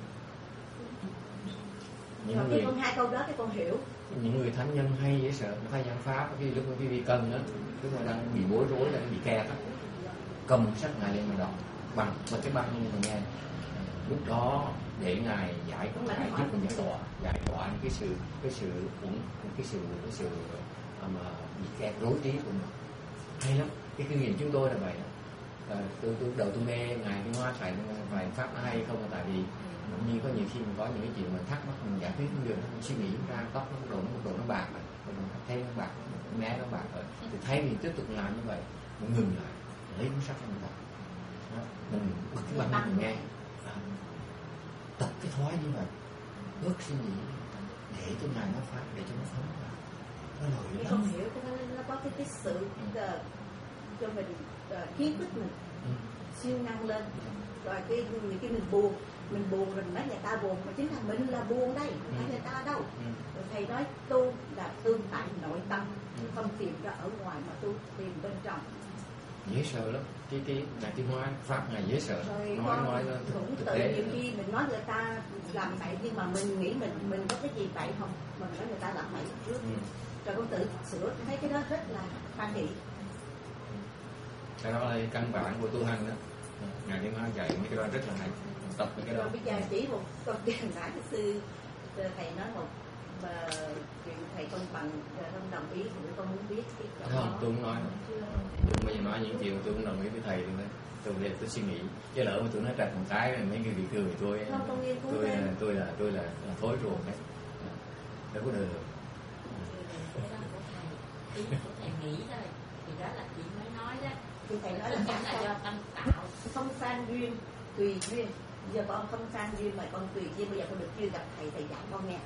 Rồi cái con hai câu đó cái con hiểu. Những người thánh nhân hay dễ sợ, thay giảng pháp khi lúc quý vị cần đó, lúc mà đang bị bối rối, đang bị kẹt đó, cầm sách Ngài lên mà đọc bằng cái băng như mà nghe. Lúc đó để Ngài giải giúp mình giải tỏa những cái sự mà bị kẹt rối trí của mình. Hay lắm, cái kinh nghiệm chúng tôi là vậy đó. Tôi đầu tôi nghe Ngài Tiến Hóa phải pháp nó hay không, là tại vì như có nhiều khi mình có những cái chuyện mình thắc mắc, mình giải quyết không được, mình suy nghĩ ra tóc nó độ nó bạc rồi, mình thấy nó bạc, né nó bạc rồi, thì thay vì tiếp tục làm như vậy, mình ngừng lại, lấy cuốn sách mình đọc, mình bật cái băng mình nghe, tập cái thói như vậy, bớt suy nghĩ, để cho Ngài nó phát, để cho nó phóng ra, nó nổi lắm. Không hiểu, nó có cái sự cho mình khiến khích mình siêu năng lên, rồi cái mình buồn mình nói người ta buồn mà chính là mình là buồn đây, không phải người ta đâu. Rồi thầy nói tu là tương tại nội tâm, không tìm ra ở ngoài mà tu tìm bên trong. Dễ sợ lắm, cái Ngài Tiến Hóa pháp Ngài dễ sợ. Rồi nói cũng tự nhiều khi mình nói người ta làm bậy, nhưng mà mình nghĩ mình có cái gì bậy không, mình nói người ta làm bậy trước, rồi con tự sửa, thấy cái đó rất là hoan hỷ. Cái đó là căn bản của tu hành đó. Ngài Tiến Hóa dạy mấy cái đó rất là hay, tập cái đó. Rồi bây giờ chỉ một câu chuyện nãy cái sư thầy nói một chuyện thầy không bằng không đồng ý thì con muốn biết cái chỗ không, tôi không nói. Đừng bao giờ nói những chuyện tôi cũng đồng ý với thầy luôn đấy. Tôi suy nghĩ, chứ lỡ mà tôi nói trật một cái mấy người bị cười thì tôi là thối ruột đấy. Đâu có được. Cái đó của thầy, ý của thầy nghĩ thôi, thì đó là chị mới nói đó. Thì thầy nói là không phải do tâm tạo, không san duyên, tùy duyên. Giờ con không sang duyên mà con tùy duyên, bây giờ con được chưa gặp thầy giảng con nè.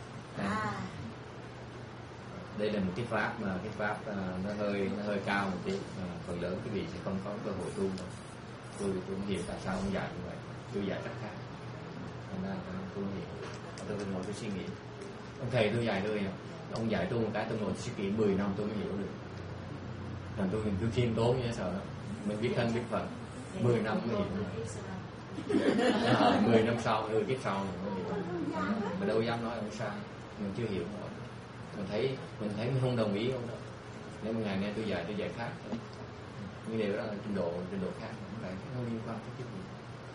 Đây là một cái pháp mà cái pháp nó hơi cao một tí, phần lớn cái vị sẽ không có cơ hội tu đâu. Tôi không hiểu tại sao ông dạy như vậy, tôi dạy rất khác, thành ra tôi không hiểu. Tôi ngồi tôi suy nghĩ, ông thầy tôi dạy tôi, ông dạy tôi một cái tôi ngồi suy nghĩ 10 năm tôi mới hiểu được. Thành tôi khiêm tốn như thế sợ lắm, mình biết thân biết phận, 10 năm mới hiểu được. 10 năm sau, kiếp sau mình mới hiểu. Mà đâu dám nói ông sai, mình chưa hiểu nổi. Mình thấy mình không đồng ý không đâu. Nếu mà ngày nay tôi dạy khác, nhưng điều đó là trình độ khác, không liên quan tới cái gì.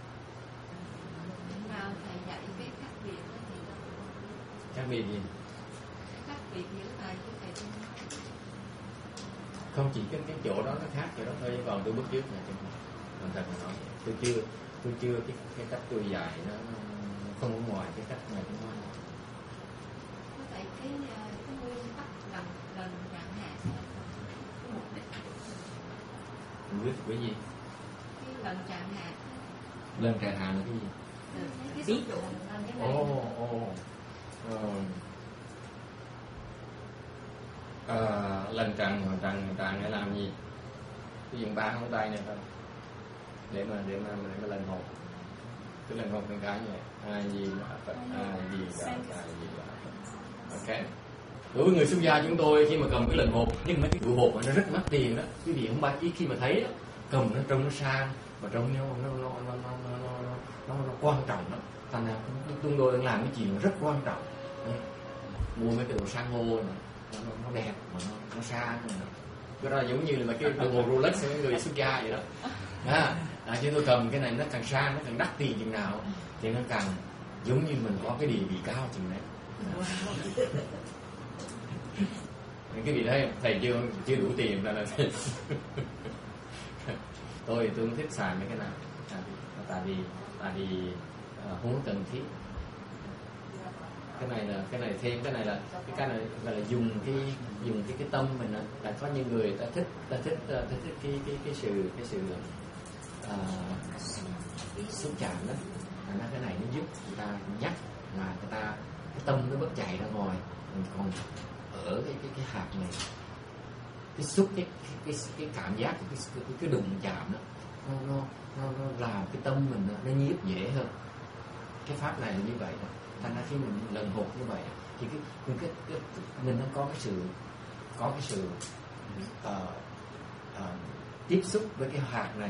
Nào thầy dạy cái khác biệt đó thì Khác biệt gì? Khác biệt giữa thầy với thầy Trung. Không chỉ cái chỗ đó nó khác chỗ đó thôi, còn tôi bước trước là thành thật mà nói, tôi chưa cái cách tôi dạy nó không có ngoài cái cách mà tôi nói. Có tại cái nguyên tắc lần chẳng hạn cái mục đích. Cái gì? Cái lần chẳng hạn. Lần chẳng hạn là cái gì? Cái ví dụ như thế này. Lần tràng để làm gì? Ví dụ 3 ngón tay này thôi, để mà lần hộp. Cái lần hộpเป็นcái như vậy. A Di Đà Phật, A Di Đà Phật, A Di Đà Phật. Ok. Đối với người xuất gia chúng tôi khi mà cầm cái lần hộp, nhưng mấy cái trụ hộp nó rất mắc tiền đó. Quý vị không ít khi mà thấy đó, cầm nó trông nó sang, mà trông nó quan trọng đó. Thành ra chúng tôi đang làm cái chuyện rất quan trọng. Mua mấy cái đồ sang hô này, nó đẹp mà nó sang. Cái đó giống như là cái đồng hồ Rolex của người xuất gia vậy đó. Chứ tôi cầm cái này nó càng sang, nó càng đắt tiền chừng nào thì nó càng giống như mình có cái địa vị cao chừng đấy. Cái vị thấy thầy chưa đủ tiền ra là tôi không thích xài mấy cái nào, tại vì không có cần thiết. Cái này thêm cái này là gọi là dùng cái tâm mình đó. Là có những người ta thích cái sự xúc chạm đó. Thành ra cái này nó giúp người ta nhắc mà người ta cái tâm nó bớt chạy ra ngoài. Mình còn ở cái hạt này, cái xúc cái cảm giác cái đụng chạm đó, nó làm cái tâm mình nó nhiếp dễ hơn. Cái pháp này là như vậy đó. Thành ra khi mình lần hộp như vậy thì mình nó có cái sự tiếp xúc với cái hạt này,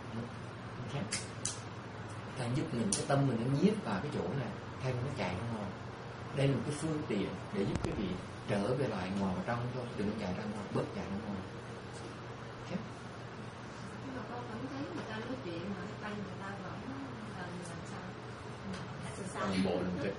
ta giúp mình cái tâm mình nó nhiếp vào cái chỗ này thay nó chạy ra ngoài. Đây là một cái phương tiện để giúp cái vị trở về lại ngoài và trong thôi, đừng có chạy ra ngoài, bớt chạy ra ngoài. Nhưng mà con vẫn thấy người ta nói chuyện mà cái tay người ta vẫn làm sao? Bộ làm kịch.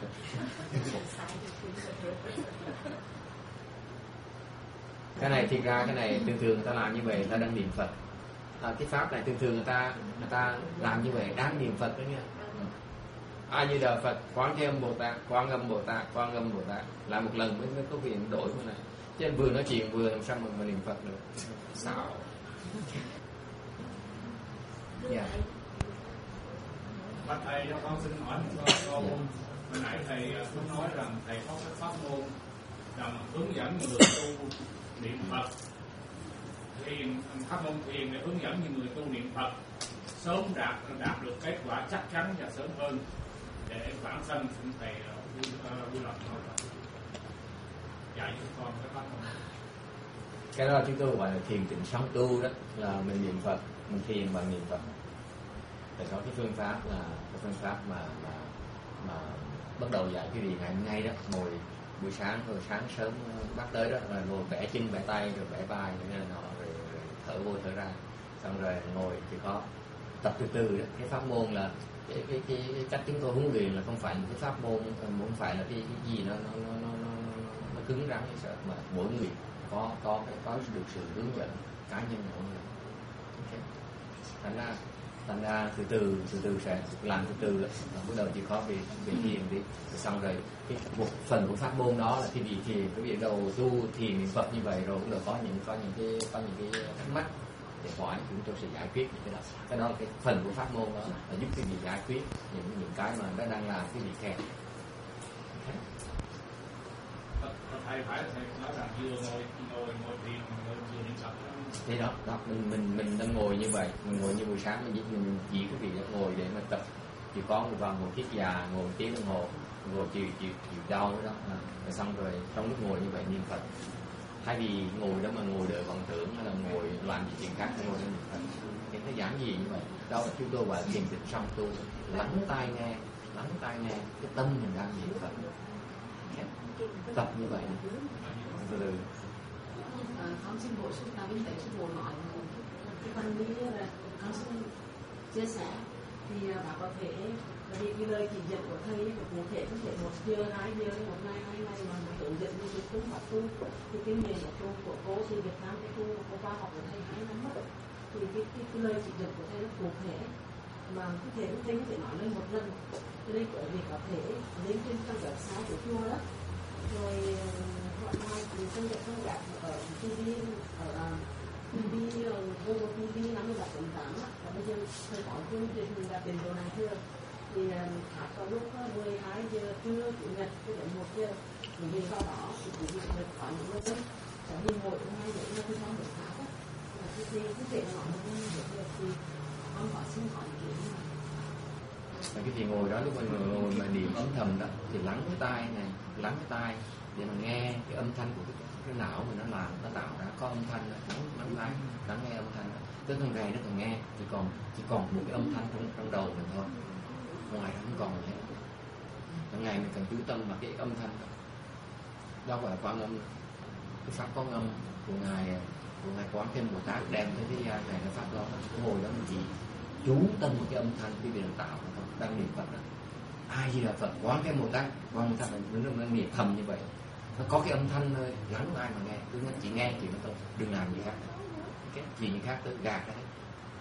Cái này thiệt ra cái này thường người ta làm như vậy, người ta đang niệm Phật. Cái pháp này thường người ta làm như vậy đáng niệm Phật đó nha. A Di Đà Phật, Quán Thế Âm Bồ Tát, Quán Âm Bồ Tát, Quán Âm Bồ Tát. Làm một lần mới có quyền đổi cái này. Chứ vừa nói chuyện vừa làm sao mà niệm Phật được. Sao? Dạ. Bạch thầy, cho con xin hỏi một câu. Hồi nãy thầy có nói rằng thầy có cái pháp môn rằng hướng dẫn người tu niệm Phật, thiền, pháp môn thiền để hướng dẫn những người tu niệm Phật sớm đạt được kết quả chắc chắn và sớm hơn. Để bản thân xin thầy vui lòng nói dạy cho con cái pháp môn. Cái đó chúng tôi gọi là thiền tịnh song tu đó, là mình niệm Phật, mình thiền bằng niệm Phật. Thì có cái phương pháp là cái phương pháp mà bắt đầu dạy cái gì ngày hôm nay đó, ngồi buổi sáng rồi sáng sớm bắt tới đó là ngồi vẽ chân vẽ tay rồi vẽ vai rồi thở vô thở ra, xong rồi ngồi chỉ có tập từ từ đó. Cái pháp môn là cái cách chúng tôi huấn luyện là không phải cái pháp môn, không phải là cái gì nó cứng rắn hay sợ, mà mỗi người có được sự hướng dẫn cá nhân mỗi người. Okay. Thành ra từ từ sẽ làm từ từ đó. Bắt đầu chỉ có về thiền đi, xong rồi cái một phần của pháp môn đó là cái gì thiền, cái việc đầu tu thiền niệm Phật như vậy rồi cũng được có những cái thắc mắc để hỏi chúng tôi sẽ giải quyết những cái đó là cái phần của pháp môn đó là giúp cái vị giải quyết những cái mà nó đang làm cái vị kẹt. Thầy phải nói rằng vừa ngồi thiền vừa niệm Phật đó. Thế đó mình đang ngồi như vậy, mình ngồi như buổi sáng mình chỉ cái vị đó ngồi để mà tập, chỉ có một vòng một tiết già ngồi 1 tiếng đồng hồ, ngồi chịu đau đó, rồi xong rồi trong lúc ngồi như vậy niệm Phật. Thay vì ngồi đó mà ngồi đợi vọng tưởng hay là ngồi làm gì chuyện khác, ngồi đó niệm Phật. Cái nó giản dị như vậy. Đó là chúng tôi gọi là thiền định song tu, lắng tai nghe cái tâm mình đang niệm Phật. Tập như vậy từ con xin bổ sung là bên cạnh sư phụ nói cái phần lý là con xin chia sẻ thì bà có thể vì cái lời chỉ dẫn của thầy cụ thể có thể 1 giờ 2 giờ một ngày 2 ngày mà hướng dẫn như cái phương pháp tu thì kinh nghiệm của cô thì Việt Nam cái tu cô qua học của thầy 2 năm mất thì cái lời chỉ dẫn của thầy nó cụ thể mà có thể thầy có thể nói lên 1 lần cho nên bởi vì có thể lên trên trang website của chùa đó rồi gọi mai thì trong việc không gặp ở TV ở TV Google TV 57.8 và bây giờ thầy có chương trình là tiền đồ này chưa thì phát vào lúc 12 giờ trưa chủ nhật cho đến 1 giờ vì sau đó thì quý vị được có những người dân sẽ đi ngồi trong ngay để nó không được phát á thì cái chuyện nói một việc thì con hỏi xin hỏi ý kiến này. Cái thì ngồi đó lúc mình ngồi mà niệm âm thầm đó thì lắng cái tai để mà nghe cái âm thanh của cái não mình nó làm, nó tạo ra có âm thanh đó, lắng nghe âm thanh đó. Tới thằng này nó còn nghe chỉ còn một cái âm thanh trong đầu mình thôi, ngoài đó không còn gì hết. Thằng ngày mình cần chú tâm vào cái âm thanh đó. Đó gọi là Quán Âm, cái pháp Quán Âm của ngài Quán Thế Bồ Tát đem tới thế gian này, cái pháp đó ngồi đó mình chỉ chú tâm vào cái âm thanh cái việc tạo đang niệm Phật đó. Ai Di Đà Phật, Quán Thế Bồ Tát, Quán Thế nó niệm thầm như vậy, nó có cái âm thanh nơi lắng ai mà nghe, cứ chỉ nghe thì nó thôi, đừng làm gì khác, cái gì khác tới gạt ra hết.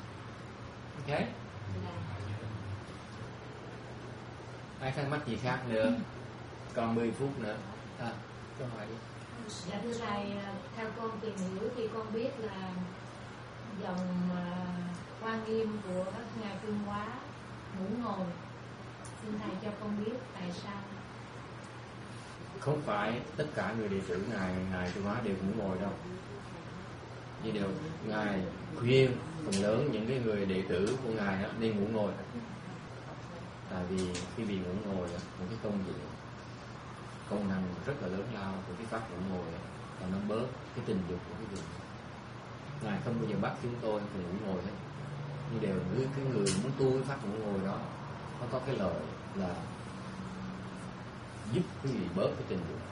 Ok? Ai thắc mắc gì khác nữa? Còn 10 phút nữa. Câu hỏi đi. Dạ thưa thầy, theo con tìm hiểu thì con biết là dòng Quan Nghiêm của ngài Phương Hóa ngủ ngồi. Xin thầy cho con biết tại sao? Không phải tất cả người đệ tử ngài Phương Hóa đều ngủ ngồi đâu. Vì điều ngài khuyên phần lớn những cái người đệ tử của ngài đó nên ngủ ngồi. Tại vì khi bị ngủ ngồi một cái công năng rất là lớn lao của cái pháp ngủ ngồi và nó bớt cái tình dục của cái gì. Ngài không bao giờ bắt chúng tôi phải ngủ ngồi hết. Nhưng đều cái người muốn tu cái pháp ngủ ngồi đó nó có cái lợi là giúp cái gì bớt cái tình dục,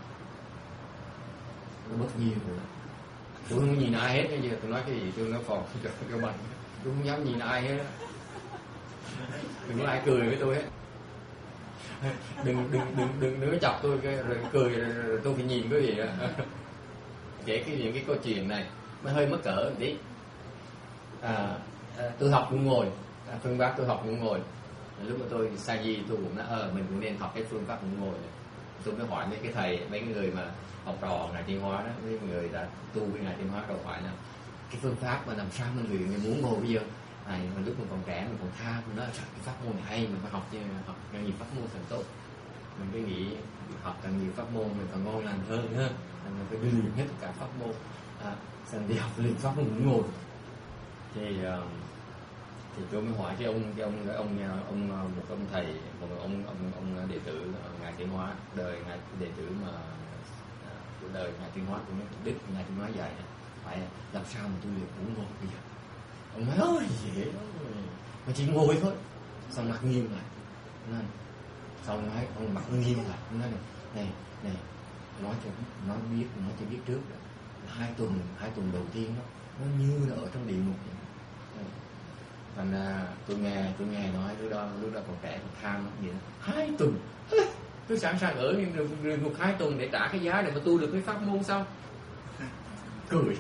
nó bớt nhiều rồi. Tôi không nhìn ai hết, bây giờ tôi nói cái gì tôi nói phòn cho các bạn, tôi không dám nhìn ai hết. Đừng có ai cười với tôi hết. Đừng có chọc tôi rồi cười rồi tôi phải nhìn cái gì đó. Kể những cái câu chuyện này nó hơi mắc cỡ một tí. Tôi học ngủ ngồi, phương pháp tôi học ngủ ngồi. Lúc mà tôi sa di tôi cũng nói mình cũng nên học cái phương pháp ngủ ngồi này. Tôi mới hỏi mấy cái thầy, mấy người mà học trò ngài Tiến Hóa đó, mấy người đã tu với ngài Tiến Hóa đâu phải là cái phương pháp mà làm sao mình luyện muốn ngồi bây giờ. Mà lúc mình còn trẻ mình còn tham, mình nói cái pháp môn này hay, mình phải học càng nhiều pháp môn càng tốt. Mình cứ nghĩ học càng nhiều pháp môn mình càng ngon lành hơn ha. Mình phải luyện hết tất cả pháp môn. Xong đi học luyện pháp môn ngồi. Thì tôi mới hỏi cái ông một ông thầy, một ông đệ tử ngài Tiến Hóa, đời ngài đệ tử mà của đời ngài Tiến Hóa cũng Đức ngài Tiến Hóa dạy phải làm sao mà tôi luyện ngủ ngồi bây giờ. Ông nói ôi dễ lắm mà chỉ ngồi thôi. Xong mặt nghiêm lại nên xong nói ông mặt nghiêm lại nói này nói cho biết trước là 2 tuần đầu tiên đó nó như là ở trong địa ngục vậy. Thành tôi nghe nói lúc đó còn trẻ còn tham lắm vậy. 2 tuần tôi sẵn sàng ở địa ngục 2 tuần để trả cái giá để mà tu được cái pháp môn sao? Cười.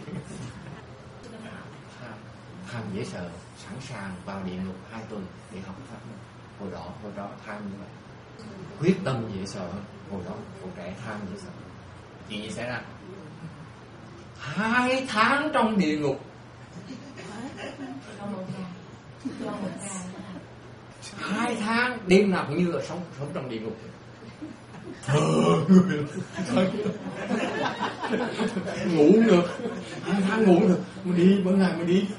Tham dễ sợ, sẵn sàng vào địa ngục 2 tuần để học pháp môn. Hồi đó tham như vậy, quyết tâm dễ sợ hơn. Hồi đó còn trẻ tham dễ sợ. Chuyện gì xảy ra? 2 tháng trong địa ngục. Cho 1 ngày. Cho 1 ngày. 2 tháng đêm nào cũng như là sống trong địa ngục. Ngủ được 2 tháng ngủ được, mình đi mỗi ngày mình đi.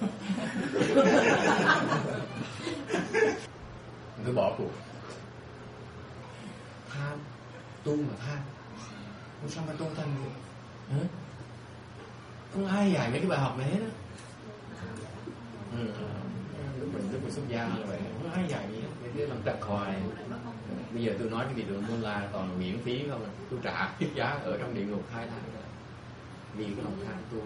Tôi bỏ cuộc. Tham, tu mà tham, sao mà tu thành vậy? Không ai dạy mấy cái bài học này hết á. Lúc mình xuất gia như vậy, không ai dạy gì hết, cái làm trật hoài. Bây giờ tôi nói cái biệt lượng là toàn miễn phí không, tôi trả cái giá ở trong địa ngục 2 tháng rồi. Vì cái lòng tham tu.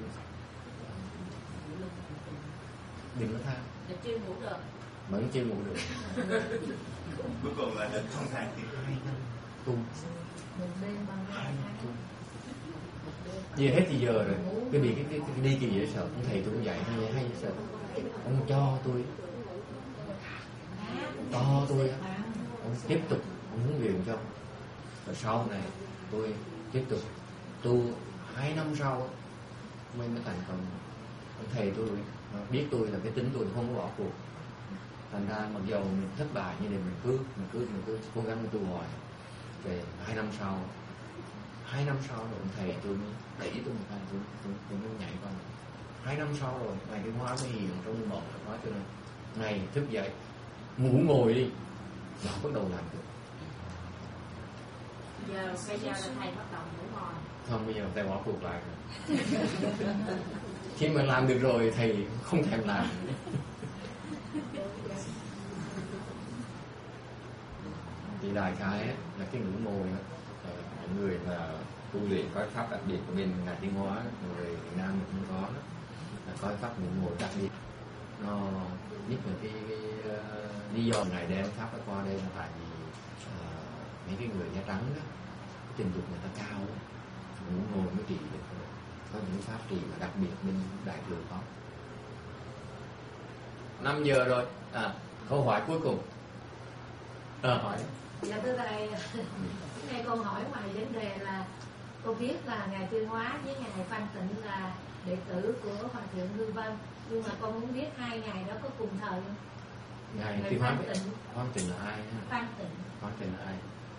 Đừng có tham. Chưa ngủ được. Vẫn chưa ngủ được. Cuối cùng là được không thành thì 2 năm tu. 1 đêm bằng 2 tháng. Về hết thì giờ rồi. Cái việc cái đi kỳ vậy sợ, ông thầy tôi cũng dạy hay sợ. Ông cho tôi ông tiếp tục ông huấn luyện cho. Rồi sau này tôi tiếp tục tu 2 năm sau mới thành công. Ông thầy tôi biết tôi là cái tính tôi không có bỏ cuộc. Thành ra mặc dù mình thất bại nhưng mình cứ cố gắng tu hoài. Về 2 năm sau rồi ông thầy tôi mới đẩy tôi một cái, tôi mới nhảy qua. 2 năm sau rồi ngày cái hóa mới hiền trong một nói cho nên ngày thức dậy ngủ ngồi đi là bắt đầu làm được. Bây giờ là thầy bắt đầu ngủ ngồi. Không, bây giờ thầy bỏ cuộc lại. Khi mà làm được rồi thầy không thèm làm. Thì đại khái là cái ngủ ngồi đó, những người mà tu luyện có pháp đặc biệt của bên ngài Tiến Hóa, người Việt Nam mình cũng có là có pháp ngủ ngồi đặc biệt. Nó nhất là cái lý do ngài đem pháp đó qua đây là tại vì mấy cái người da trắng đó, cái trình độ người ta cao đó, ngủ ngồi mới trị được. Có những pháp trì mà đặc biệt bên đại thừa có. 5 giờ rồi. Câu hỏi cuối cùng. Hỏi. Dạ thưa thầy, nghe câu hỏi ngoài vấn đề là cô biết là ngài Tuyên Hóa với ngài Phan Tịnh là đệ tử của Hòa thượng Hư Vân, nhưng mà con muốn biết 2 ngài đó có cùng thời không? Ngài Tuyên Hóa Phan Tịnh là ai? Phan Tịnh là ai?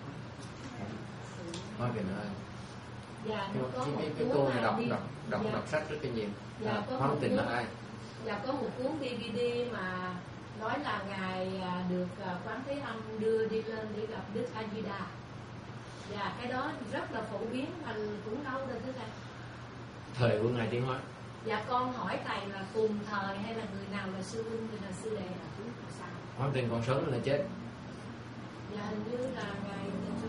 Phan Tịnh là ai? Dạ, có một cái cô này đọc sách rất là nhiều. Dạ, Phan Tịnh là ai? Dạ, có một cuốn DVD mà nói là ngài được Quán Thế Âm đưa đi lên để gặp Đức A Di Đà. Dạ, cái đó rất là phổ biến mà cũng lâu rồi thưa thầy. Thời của ngài Tiến Hóa. Dạ, con hỏi thầy là cùng thời hay là người nào là sư huynh, người nào sư đệ là chúng sao? Phan Tịnh còn sống là chết. Dạ, hình như là ngài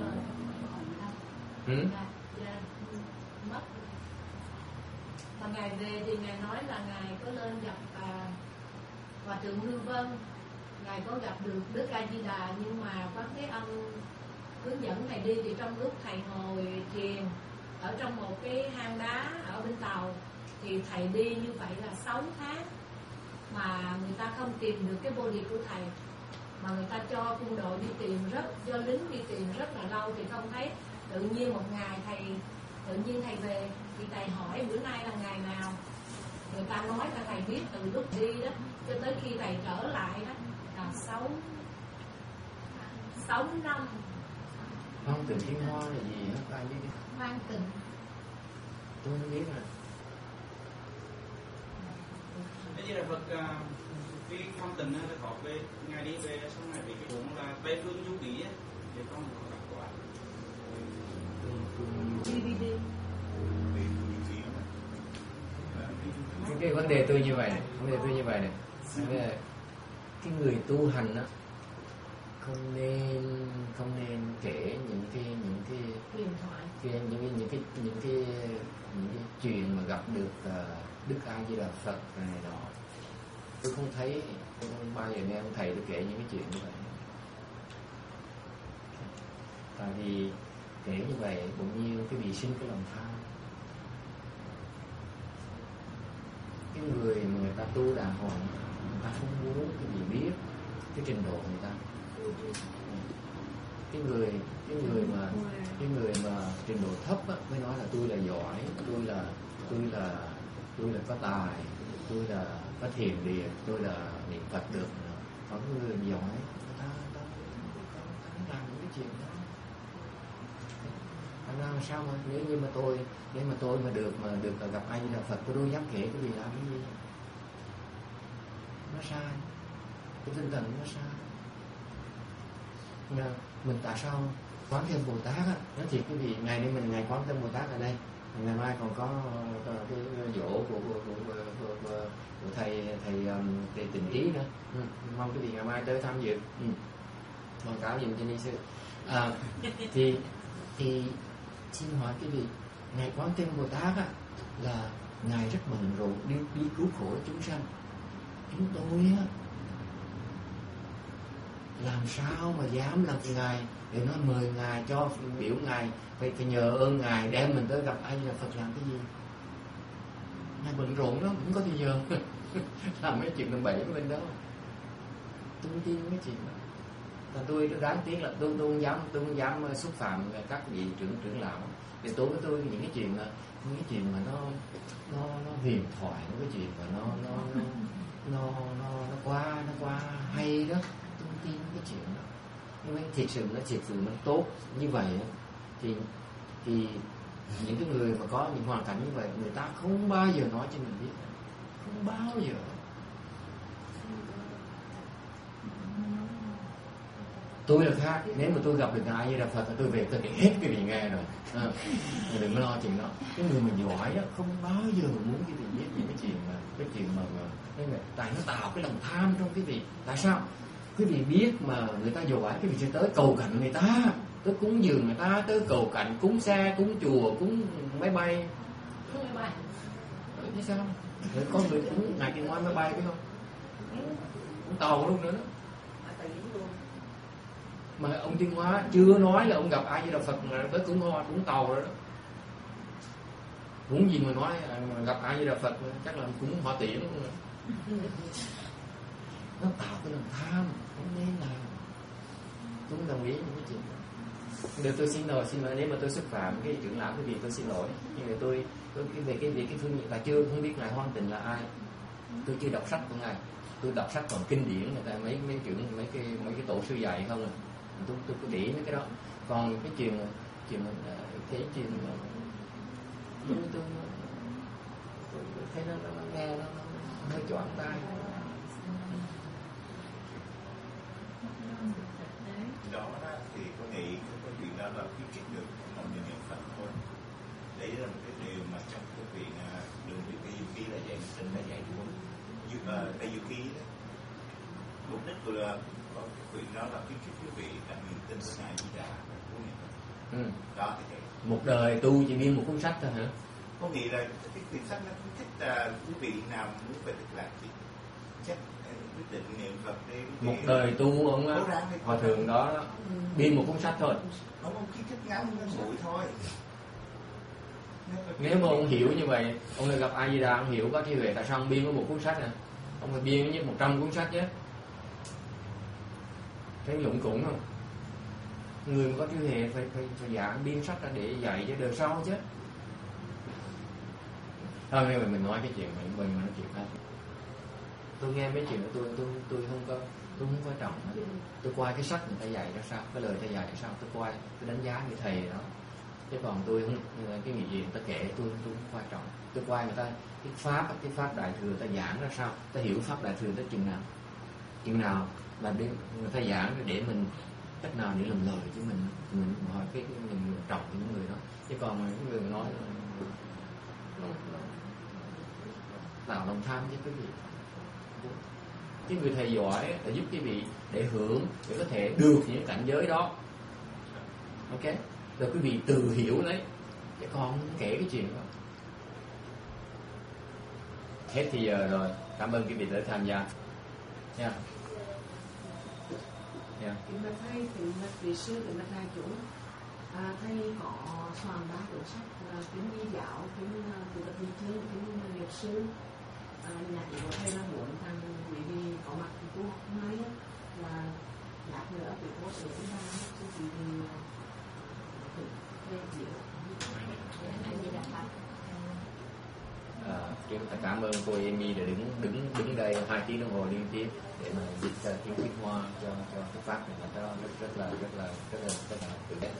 rồi. Dạ, mất. Mà ngài về thì ngài nói là ngài có lên gặp Hòa thượng Hư Vân, ngài có gặp được Đức A Di Đà, nhưng mà Quán Thế Âm hướng dẫn ngài đi thì trong lúc thầy ngồi thiền ở trong một cái hang đá ở bên Tàu thì thầy đi như vậy là 6 tháng mà người ta không tìm được cái body của thầy, mà người ta cho quân đội đi tìm do lính đi tìm rất là lâu thì không thấy. Tự nhiên một ngày thầy về thì thầy hỏi bữa nay là ngày nào, người ta nói là thầy biết từ lúc đi đó cho tới khi thầy trở lại đó là 6 năm. Phan Tịnh Tiến Hóa là gì hết ai biết đi. Phan Tịnh tôi không biết rồi. Cái gì là Phật cái Phan Tịnh nó có về ngày đi về xong ngày về cái cuốn là Tây Phương Du Ký á, để con đọc qua. DVD. Cái vấn đề tôi như vậy này, cái người tu hành á không nên kể những cái huyền thoại, những cái chuyện mà gặp được Đức A Di Đà Phật này nọ. Tôi không bao giờ nghe ông thầy tôi kể những cái chuyện như vậy. Tại vì kể như vậy cũng như cái bị sinh cái lòng tham. Cái người mà người ta tu đàng hoàng, người ta không muốn cái gì biết cái trình độ người ta. Cái người mà trình độ thấp á, mới nói là tôi là giỏi, tôi là có tài, tôi là có thiền thì tôi là niệm Phật được, có người giỏi người ta làm những cái chuyện đó. Làm sao mà nếu như mà tôi mà được gặp anh là Phật, tôi đâu dám kể cái gì làm cái gì. Nó sai, cái tinh thần nó sai. Nhưng mình tại sao Quán Thế Âm Bồ Tát á, nói thiệt quý vị, ngày nay mình ngày Quán Thế Âm Bồ Tát ở đây, ngày mai còn có cái dỗ của thầy Tình Trí nữa. Mong quý vị ngày mai tới tham dự. Báo cáo dùm cho ni sư. Thì xin hỏi quý vị, ngày Quán Thế Âm Bồ Tát á, là ngài rất bận rộn đi cứu khổ chúng sanh. Chúng tôi á, làm sao mà dám làm ngài để nói mời ngài cho biểu ngài, phải nhờ ơn ngài đem mình tới gặp anh là Phật làm cái gì? Ngài bận rộn lắm, không có thời giờ làm mấy chuyện tầm bậy của mình đâu. Tôi không tin mấy chuyện đó. Và tôi đáng tiếc là tôi không dám xúc phạm các vị trưởng lão. Để tôi với tôi những cái chuyện mà nó huyền thoại, những cái chuyện mà nó quá hay đó. Tôi không tin cái chuyện đó. Nhưng mà thiệt sự nó tốt như vậy thì những cái người mà có những hoàn cảnh như vậy, người ta không bao giờ nói cho mình biết, không bao giờ. Tôi là khác, nếu mà tôi gặp được ngài như là Phật tôi về tôi kể hết cái gì nghe rồi. Đừng có lo chuyện đó. Cái người mình giỏi đó, không bao giờ muốn cái gì biết những cái chuyện mà tại nó tạo cái lòng tham trong cái vị. Tại sao? Quý vị biết mà người ta giỏi, quý vị sẽ tới cầu cạnh người ta, tới cúng dường người ta, tới cầu cạnh, cúng xe, cúng chùa, cúng máy bay. Cúng máy bay. Thế sao? Rồi có người cúng ngài Tiên Ngoại máy bay phải không? Cúng tàu luôn nữa đó. Mà ông Tiên Hóa chưa nói là ông gặp ai với Đạo Phật mà tới cúng tàu rồi đó. Cúng gì mà nói gặp ai với Đạo Phật chắc là cúng Hỏa Tiễn luôn rồi. Nó tạo cái lòng tham, không nên làm. Tôi không đồng ý với cái chuyện đó. Điều tôi xin lỗi nếu mà tôi xúc phạm cái trưởng lão cái việc tôi xin lỗi. Nhưng mà tôi về cái phương diện là chưa không biết ngài Hoan Tịnh là ai. Tôi chưa đọc sách của ngài. Tôi đọc sách còn kinh điển người ta mấy cái tổ sư dạy không à. Tôi có để mấy cái đó. Còn cái chuyện tôi thấy nó nghe nó hơi choáng tai. Đó thì có nghĩ cái chuyện đó là khuyến khích được mọi người niệm Phật thôi. Đấy là một cái điều mà trong cái chuyện đường Tây Du Ký là dạy sinh là dạy đúng Tây Du Ký đó. Mục đích của cái chuyện đó là khuyến khích quý vị là niệm tin Ngài Di Đà. Đó thì một đời tu chỉ biên một cuốn sách thôi hả? Có nghĩa là cái quyển sách nó khuyến khích quý vị nào muốn về Cực Lạc thì chắc quyết định niệm Phật đi. Một đời tu ông hòa thượng đó biên một cuốn sách thôi. Ông khuyến khích ngắn ngủi thôi. Nếu mà ông hiểu như vậy, ông lại gặp A Di Đà, ông hiểu có trí huệ, tại sao ông biên có một cuốn sách này? Ông phải biên với 100 cuốn sách chứ. Thấy lụng củng không? Người mà có trí huệ phải giảng biên sách ra để dạy cho đời sau chứ. Thôi mình nói cái chuyện mình nói chuyện khác. Tôi nghe mấy chuyện của tôi không quan trọng. Tôi coi cái sách người ta dạy ra sao, cái lời ta dạy ra sao, tôi coi, tôi đánh giá người thầy đó. Chứ còn tôi không, cái gì người ta kể tôi không quan trọng. Tôi coi người ta cái pháp đại thừa ta giảng ra sao, ta hiểu pháp đại thừa tới chừng nào là để người ta giảng để mình cách nào để làm lời chứ mình hỏi cái mình trọng những người đó. Chứ còn những người nói tạo lòng tham với quý vị. Cái người thầy giỏi là giúp quý vị để hưởng, để có thể được những cảnh giới đó. Ok, rồi quý vị tự hiểu lấy, chứ còn không kể cái chuyện đó. Hết thì giờ rồi, cảm ơn quý vị đã tham gia nha. Kính bạch thầy, kính bạch vị sư, kính bạch đại chúng. Thầy họ soạn 3 cuốn sách, kính Di Giáo, kính Từ Đất Bình Chương, kính Nghiệp Sư. Nhà chỉ của thầy là muốn rằng quý vị có mặt thì tu học hôm nay là lát nữa thì cô sẽ đến ra cho quý vị về hiểu. chúng ta cảm ơn cô Amy đã đứng đây 2 tiếng đồng hồ liên tiếp để mà dịch tiếng Việt Hoa cho cái pháp này, nó rất là tự nhiên.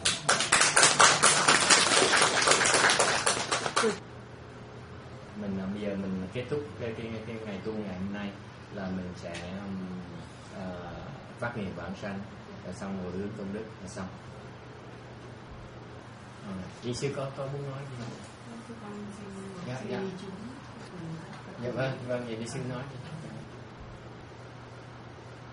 Mình bây giờ mình kết thúc cái ngày tu ngày hôm nay là mình sẽ phát nguyện vãng sanh, rồi xong rồi hướng công đức là xong. Chị sư có muốn nói gì không? Dạ vâng, vậy đi sư nói.